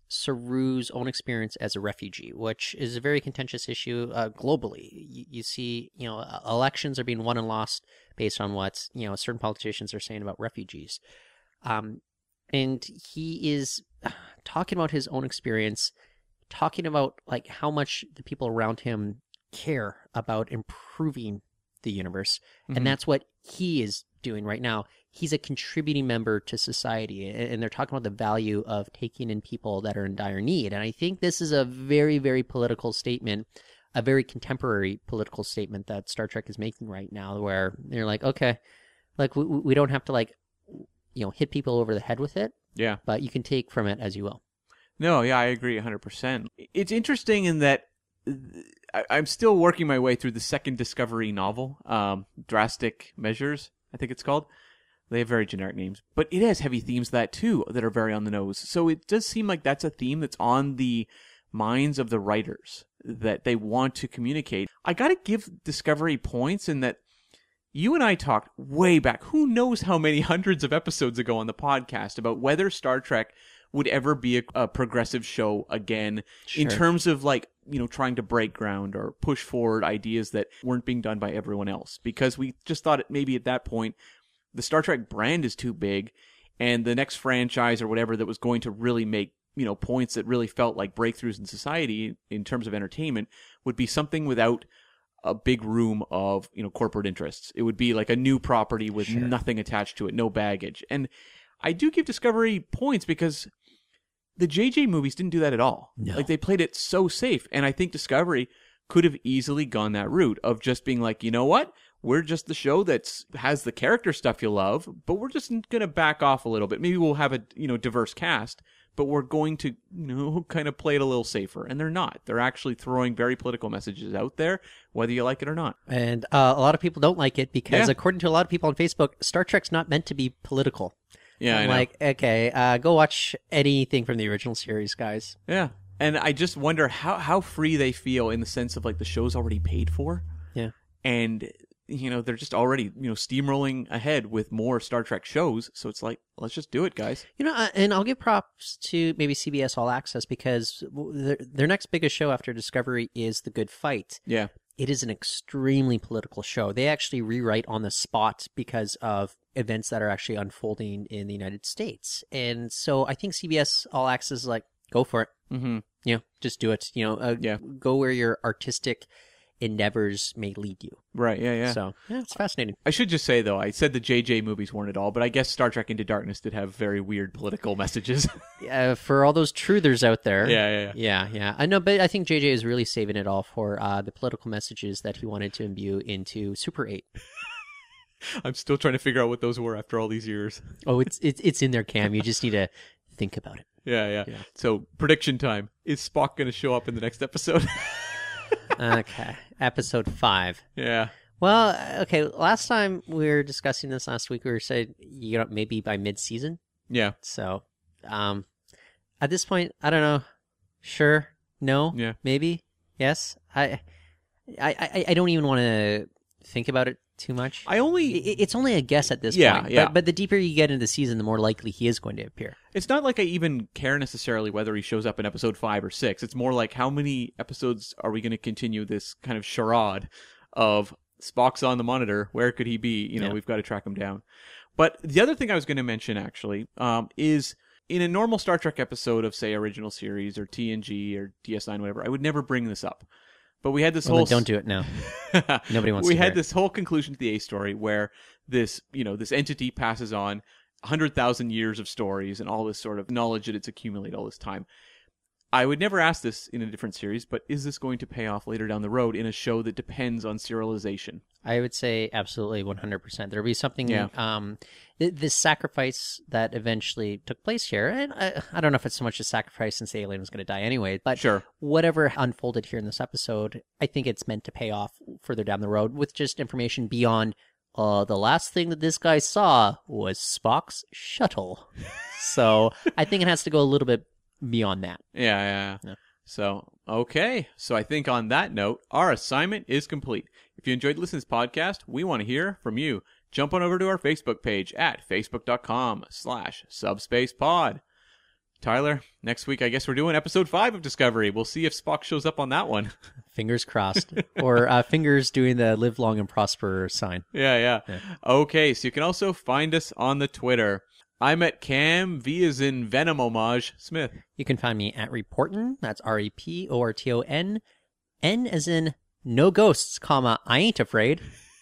Speaker 5: Saru's own experience as a refugee, which is a very contentious issue uh, globally. You, you see, you know, uh, elections are being won and lost based on what, you know, certain politicians are saying about refugees. Um, and he is talking about his own experience, talking about like how much the people around him care about improving the universe.
Speaker 4: Mhm.
Speaker 5: And that's what he is doing right now. He's a contributing member to society, and and they're talking about the value of taking in people that are in dire need. And I think this is a very, very political statement, a very contemporary political statement that Star Trek is making right now, where they're like, okay, like we, we don't have to like, you know, hit people over the head with it,
Speaker 4: Yeah.
Speaker 5: but you can take from it as you will.
Speaker 4: No, yeah, I agree one hundred percent. It's interesting in that uh, I, I'm still working my way through the second Discovery novel, um, Drastic Measures, I think it's called. They have very generic names, but it has heavy themes that too that are very on the nose. So it does seem like that's a theme that's on the minds of the writers that they want to communicate. I got to give Discovery points in that you and I talked way back, who knows how many hundreds of episodes ago on the podcast about whether Star Trek would ever be a, a progressive show again in
Speaker 5: Sure.
Speaker 4: terms of like, you know, trying to break ground or push forward ideas that weren't being done by everyone else. Because we just thought it maybe at that point, the Star Trek brand is too big, and the next franchise or whatever that was going to really make, you know, points that really felt like breakthroughs in society in terms of entertainment would be something without a big room of, you know, corporate interests. It would be like a new property with
Speaker 5: Sure.
Speaker 4: nothing attached to it, no baggage. And I do give Discovery points because the J J movies didn't do that at all.
Speaker 5: No.
Speaker 4: Like, they played it so safe. And I think Discovery could have easily gone that route of just being like, you know what? We're just the show that's has the character stuff you love, but we're just going to back off a little bit. Maybe we'll have a, you know, diverse cast, but we're going to, you know, kind of play it a little safer. And they're not. They're actually throwing very political messages out there, whether you like it or not.
Speaker 5: And uh, a lot of people don't like it because,
Speaker 4: Yeah.
Speaker 5: according to a lot of people on Facebook, Star Trek's not meant to be political.
Speaker 4: Yeah,
Speaker 5: I'm
Speaker 4: I know.
Speaker 5: like, okay, uh, go watch anything from the original series, guys.
Speaker 4: Yeah. And I just wonder how, how free they feel in the sense of like the show's already paid for.
Speaker 5: Yeah.
Speaker 4: And, you know, they're just already, you know, steamrolling ahead with more Star Trek shows. So it's like, let's just do it, guys.
Speaker 5: You know, uh, and I'll give props to maybe C B S All Access because w- their, their next biggest show after Discovery is The Good Fight.
Speaker 4: Yeah.
Speaker 5: It is an extremely political show. They actually rewrite on the spot because of events that are actually unfolding in the United States. And so I think C B S All Access is like, go for it.
Speaker 4: Mm-hmm.
Speaker 5: You know, just do it. You know, uh,
Speaker 4: Yeah.
Speaker 5: go where your artistic endeavors may lead you.
Speaker 4: Right. Yeah. Yeah.
Speaker 5: So, yeah, it's fascinating.
Speaker 4: I should just say, though, I said the J J movies weren't at all, but I guess Star Trek Into Darkness did have very weird political messages.
Speaker 5: Uh, for all those truthers out there.
Speaker 4: Yeah, yeah, yeah.
Speaker 5: Yeah, yeah. I know, but I think J J is really saving it all for uh, the political messages that he wanted to imbue into Super eight.
Speaker 4: I'm still trying to figure out what those were after all these years.
Speaker 5: Oh, it's it's it's in there, Cam. You just need to think about it.
Speaker 4: Yeah, yeah.
Speaker 5: Yeah.
Speaker 4: So, prediction time. Is Spock going to show up in the next episode?
Speaker 5: Okay, episode five.
Speaker 4: Yeah.
Speaker 5: Well, okay. Last time we were discussing this last week, we were saying you know maybe by mid-season.
Speaker 4: Yeah.
Speaker 5: So, um, at this point, I don't know. Sure, no,
Speaker 4: Yeah.
Speaker 5: maybe, yes. I, I, I, I don't even want to think about it too much.
Speaker 4: I only...
Speaker 5: I- It's only a guess at this
Speaker 4: Yeah,
Speaker 5: point.
Speaker 4: yeah.
Speaker 5: But, but the deeper you get into the season, the more likely he is going to appear.
Speaker 4: It's not like I even care necessarily whether he shows up in episode five or six. It's more like how many episodes are we going to continue this kind of charade of Spock's on the monitor. Where could he be? You know,
Speaker 5: Yeah.
Speaker 4: we've got to track him down. But the other thing I was going to mention, actually, um, is in a normal Star Trek episode of, say, original series or T N G or D S nine, whatever, I would never bring this up. But we had this
Speaker 5: Well,
Speaker 4: whole...
Speaker 5: then don't do it now. Nobody wants
Speaker 4: we
Speaker 5: to hear
Speaker 4: had
Speaker 5: it.
Speaker 4: this whole conclusion to the A story where this, you know, this entity passes on one hundred thousand years of stories and all this sort of knowledge that it's accumulated all this time. I would never ask this in a different series, but is this going to pay off later down the road in a show that depends on serialization?
Speaker 5: I would say absolutely one hundred percent. There'll be something,
Speaker 4: Yeah.
Speaker 5: um, th- this sacrifice that eventually took place here. And I, I don't know if it's so much a sacrifice since the alien was going to die anyway, but
Speaker 4: Sure.
Speaker 5: whatever unfolded here in this episode, I think it's meant to pay off further down the road with just information beyond, uh, the last thing that this guy saw was Spock's shuttle. So I think it has to go a little bit beyond that.
Speaker 4: Yeah, yeah,
Speaker 5: Yeah.
Speaker 4: So, okay. So I think on that note, our assignment is complete. If you enjoyed listening to this podcast, we want to hear from you. Jump on over to our Facebook page at facebook.com slash subspacepod. Tyler, next week I guess we're doing episode five of Discovery. We'll see if Spock shows up on that one.
Speaker 5: Fingers crossed. Or uh, fingers doing the live long and prosper sign.
Speaker 4: Yeah, yeah,
Speaker 5: Yeah.
Speaker 4: Okay, so you can also find us on the Twitter. I'm at Cam, V as in Venom Homage Smith.
Speaker 5: You can find me at Reportin. That's R E P O R T O N. N as in no ghosts, comma, I ain't afraid.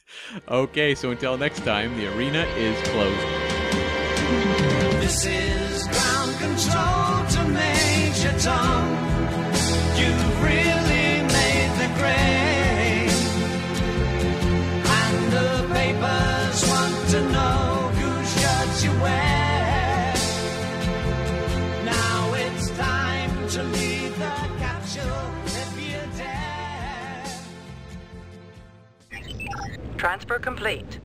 Speaker 4: Okay, so until next time, the arena is closed.
Speaker 6: This is ground control to Major Tom. You've really made the grade. And the papers want to know whose shirts you wear. Now it's time to leave the capsule if you dare.
Speaker 3: Transfer complete.